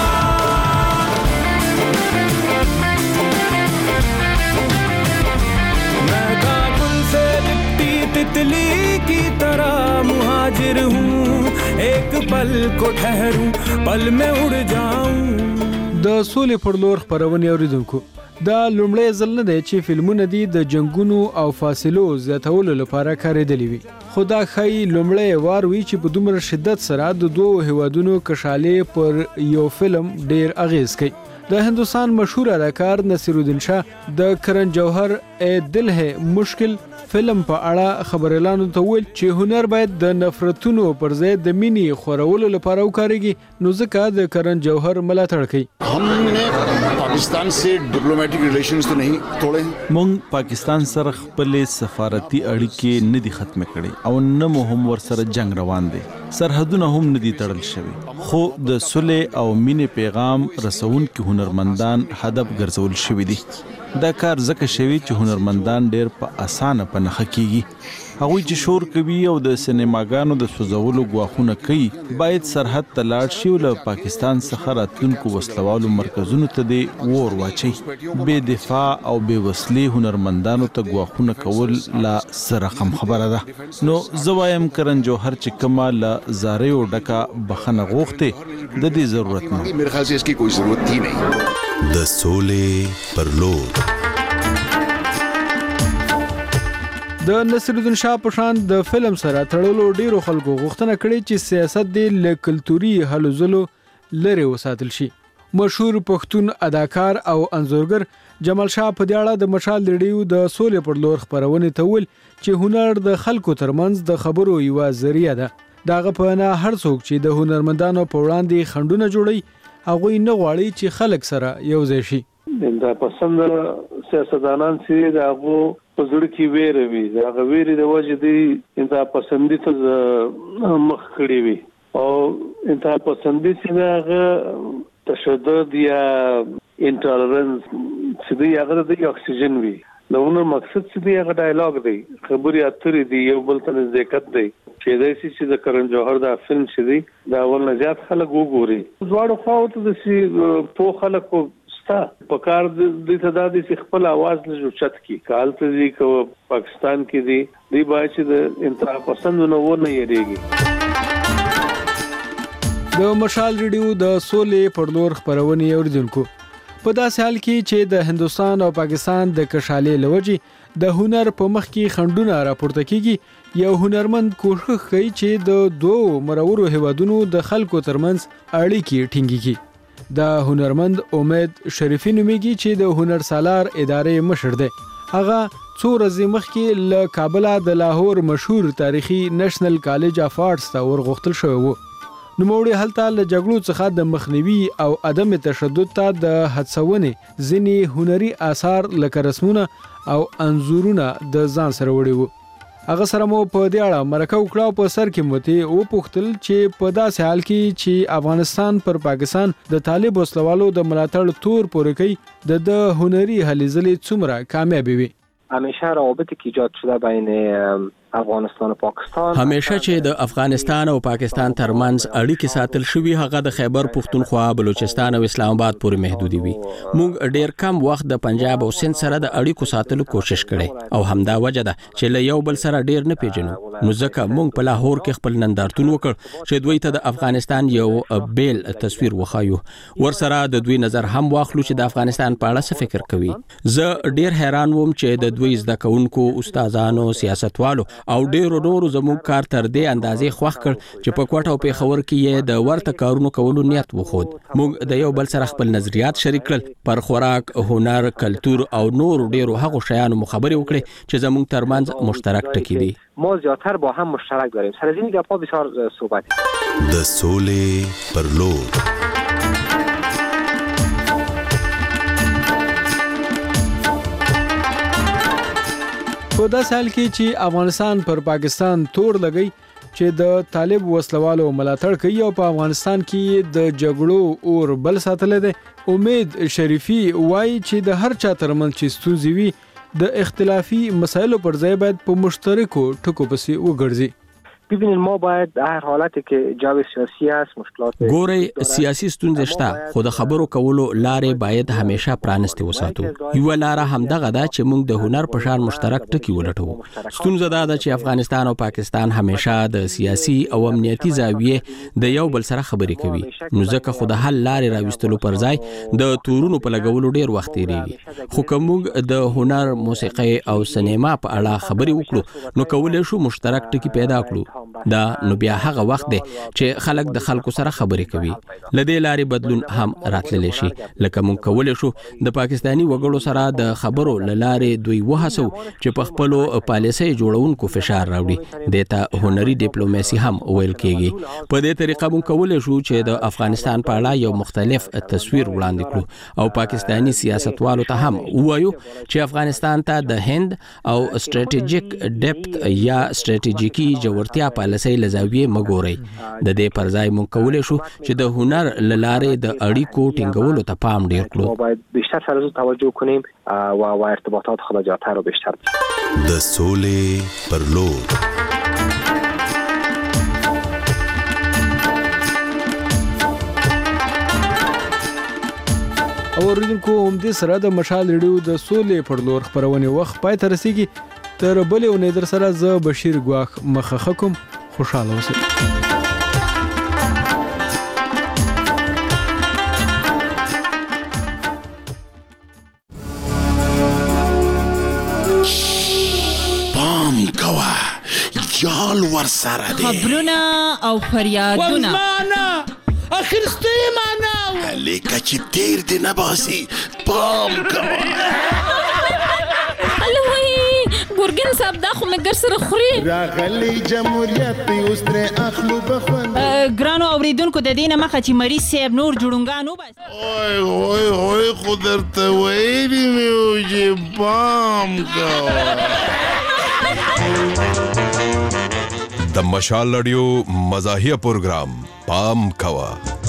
मैं काबुल से लिपटी तितली की तरह मुहाजिर हूँ. एक पल को ठहरूं पल में उड़ जाऊं.
د سولې پر لور خپرونې اوریدونکو، دا لومړی ځل نه دی چې فلمونه دي د جنگونو او فاصلو زیاتولو لپاره کارېدلي وي. خو دا ښایي لومړی وار وي چې په دومره شدت سره د دوو هیوادونو کشالې پر یو فلم ډیر اغیز کوي. د هندوستان مشهور اداکار نصیرالدین شاه د کرن جوهر ای دل ہے مشکل فلم په اړه خبريالانو ته ویل چې هنر باید د نفرتونو پر ځای د مینې خورولو لپاره وکارېږي. نو ځکه د کرن جوهر ملاتړ کوي.
हमने पाकिस्तान से डिप्लोमेटिक रिलेशंस तो नहीं तोड़े.
مونږ پاکستان سره خپل سفارتي اړیکې نه دي ختم کړي او نه مو هم ور سره جنگ روان دي. سرحدونه هم نه دي تړل شوي. خو د صلح او مینې پیغام رسونکي هنرمندان هدف ګرځول شوي دي. دا کار ځکه شوی چې هنرمندان ډېر په اسانه په نخښه کیږي. هغوی چې شور کوي او د سینماګانو د سوځولو غواخونه کوي باید سرحد ته لاړ شي او له پاکستان څخه راتلونکو وسلوالو مرکزونو ته دی ور واچي. بې دفاع او بې وسلې هنرمندانو ته غواخونه کول لا سرقم خبره ده. نو زه وایم کرن جوهر چې کومه له زاریو ډکه بخنه غوښتې د دې ضرورت نه.
मेरे ख्याल से इसकी कोई जरूरत थी नहीं. د سولې پر لور
د نصرالدین شاه په شان د فلم سره تړلو ډیرو خلکو غوښتنه کړې چې سیاست د له کلتوري هلو ځلو لري وساتل شي. مشهور پښتون اداکار او انځورګر جمال شاه په دې اړه د مشال ریډیو د سولې پر لور خبرونه ته ویل چې هنر د خلکو ترمنځ د خبرو یو ذریعہ ده. داغه په نه هر څوک چې د هنرمندانو په وړاندې خندونه جوړي هغه نه غواړي چې خلک سره یو ځای شي.
دا پسند سیاستدانان چې داغو په زړه کې ویره وي دا ویره د وجه دی انتا پسندی ته مخ کړی وي او انتا پسندی چې هغه تشدد یا انټالرنس چې دی هغه د اکسیجن وي. نو نو مقصد چې دی هغه ډایلاګ دی خبري اترې دی یو بل ته ذکر دی چې دا چې د کرن جوهر دا فلم چې دی دا ول نجات خلک وګوري زواړو خو ته د سی په خلکو په کار د تدادي چې خپل आवाज له چت کی کال ته دی کو پاکستان کې دی دی باید چې د انترا پسند نو و نه یریږي.
د مشال ریډیو د سولې پر لور خبرونه اوریدونکو په داسې حال کې چې د هندستان او پاکستان د کشالې لوجي د هنر په مخ کې خندونه راپورته کیږي یو هنرمند کوشش کوي چې د دوه مرورو هیوادونو د خلکو ترمنځ اړیکې ټینګي کړي. د هنرمند امید شریفی نومیږي چې د هنر سالار ادارې مشر دی. هغه څو ورځې مخکې له کابل د لاهور مشهور تاریخي نېشنل کالج اف آرټس ته ورغښتل شوی وو. نوموړي هلته له جګړو څخه د مخنیوي او عدم تشدد ته د هڅونې ځینې هنري آثار لکه رسمونه او انځورونه د ځان سره وړي وو. هغه سره مو په دې اړه مرکه وکړه په سر کې مته او پوښتل چې په داسې حال کې چې افغانستان پر پاکستان د طالب وسلوالو د ملاتړ تور پورې کوي د د هنري هلې ځلې څومره کامیاب وي.
همیشه روابطی که ایجاد شده بین افغانستان و پاکستان
همیشه چې د افغانستان او پاکستان ترمنځ اړیکې ساتل شوي هغه د خیبر پختونخوا بلوچستان او اسلام آباد پورې محدودي وي. موږ ډیر کم وخت د پنجاب او سند سره د اړیکو ساتلو کوشش کړي او همدا وجه ده چې له یو بل سره ډیر نه پیژنو. نو ځکه موږ په لاهور کې خپل نندارتون وکړ چې دوی ته د افغانستان یو بیل تصویر وخایو ور سره د دوی نظر هم واخلو چې د افغانستان په اړه څه فکر کوي. زه ډیر حیران وم چې د دوی زده کوونکو استادانو سیاستوالو او ډیرو نورو زموږ کار تر دې اندازې خوښ کړ چې په کوټه او پیښور کې یې د ورته کارونو کولو نیت وخود. موږ د یو بل سره خپل نظریات شریک کړل پر خوراک، هنر، کلتور او نور ډیرو هغو شیانو مخابره وکړي چې زموږ ترمنځ مشترک ټکي دي.
ما زیاتر با هم مشترک داریم. سر از این گپ‌ها بسیار صحبت
د سولې پر لور
په داسې حال کې چې افغانستان پر پاکستان تور لګی چې د طالب وسلوالو ملاتړ کوي او په افغانستان کې د جګړو اور بل ساتل دي. امید شریفی وایي چې د هر چا ترمنځ چې ستونزې وي د اختلافي مسایلو پر ځای باید په مشترکو ټکو پسې وګرځي.
ببینید ما باید در هر حالتی که جو سیاسی است مشکلات
ګوري سیاسي ستونزې شته خو د خبرو کولو لارې باید همیشه پرانستې وساتو. یو لار هم دغه ده چې موږ د هنر په شان مشترک ټکی ولټو. ستونزه دا ده چې افغانستان او پاکستان همیشه د سیاسي او امنیتي زاویې د یو بل سره خبرې کوي. نو ځکه خو د حل لارې راوستلو پر ځای د تورونو په لګولو ډیر وخت تیریږي. خو که موږ د هنر، موسیقي او سینما په اړه خبرې وکړو نو کولای شو مشترک ټکی پیدا کړو. دا نو بیا هغه وخت دی چې خلک د خلکو سره خبرې کوي. لدې لارې بدلون هم راتللی شي. لکه موږ کولی شو د پاکستانی وګړو سره د خبرو لارې دوی وهڅو چې په خپلو پالیسۍ جوړونکو فشار راوړي. دته هنري ډیپلوماسي هم ویل کېږي. په دې طریقه موږ کولی شو چې د افغانستان په اړه یو مختلف تصویر وړاندې کړو او پاکستانی سیاستوالو ته هم ووایو چې افغانستان ته د هند او سټریټیجیک ډیپت یا سټریټیجیکي جوړتیا پالیسۍ پالیسۍ له زاویې مه ګورئ. د دې پر ځای موږ کولی شو چې د هنر له لارې د اړیکو ټینګولو ته پام ډیر کړو.
باید بیشتر سر توجه کنیم و و ارتباطات خود جاتر رو بیشتر.
د سولې پر لور.
او اوریدونکو همدې سره د مشال ریډیو د سولې پر لور خپرونې وخت پای ته رسیږي. تر بلې اونۍ در سره زه بشیر ګواښ مخه کوم. خوشاله اوسئ.
پام کوه یال ورسره دی
خبرونه او فریادونه
اخرسته معنا لیکه چې تیر دی نه باسي. پام کوه
الوی ګورګین صاحب دا خو مې ګر سره خوري
راغلی جمهوریت اوس ترې اخلو بخون.
ګرانو اوریدونکو د دې نه مخه چې مریض صاحب نور جوړونګانو بس
اوی اوی اوی خو درته ویلي مې وو چې پام کوه. د مشال رادیو مزاحیه پروګرام پام کوه.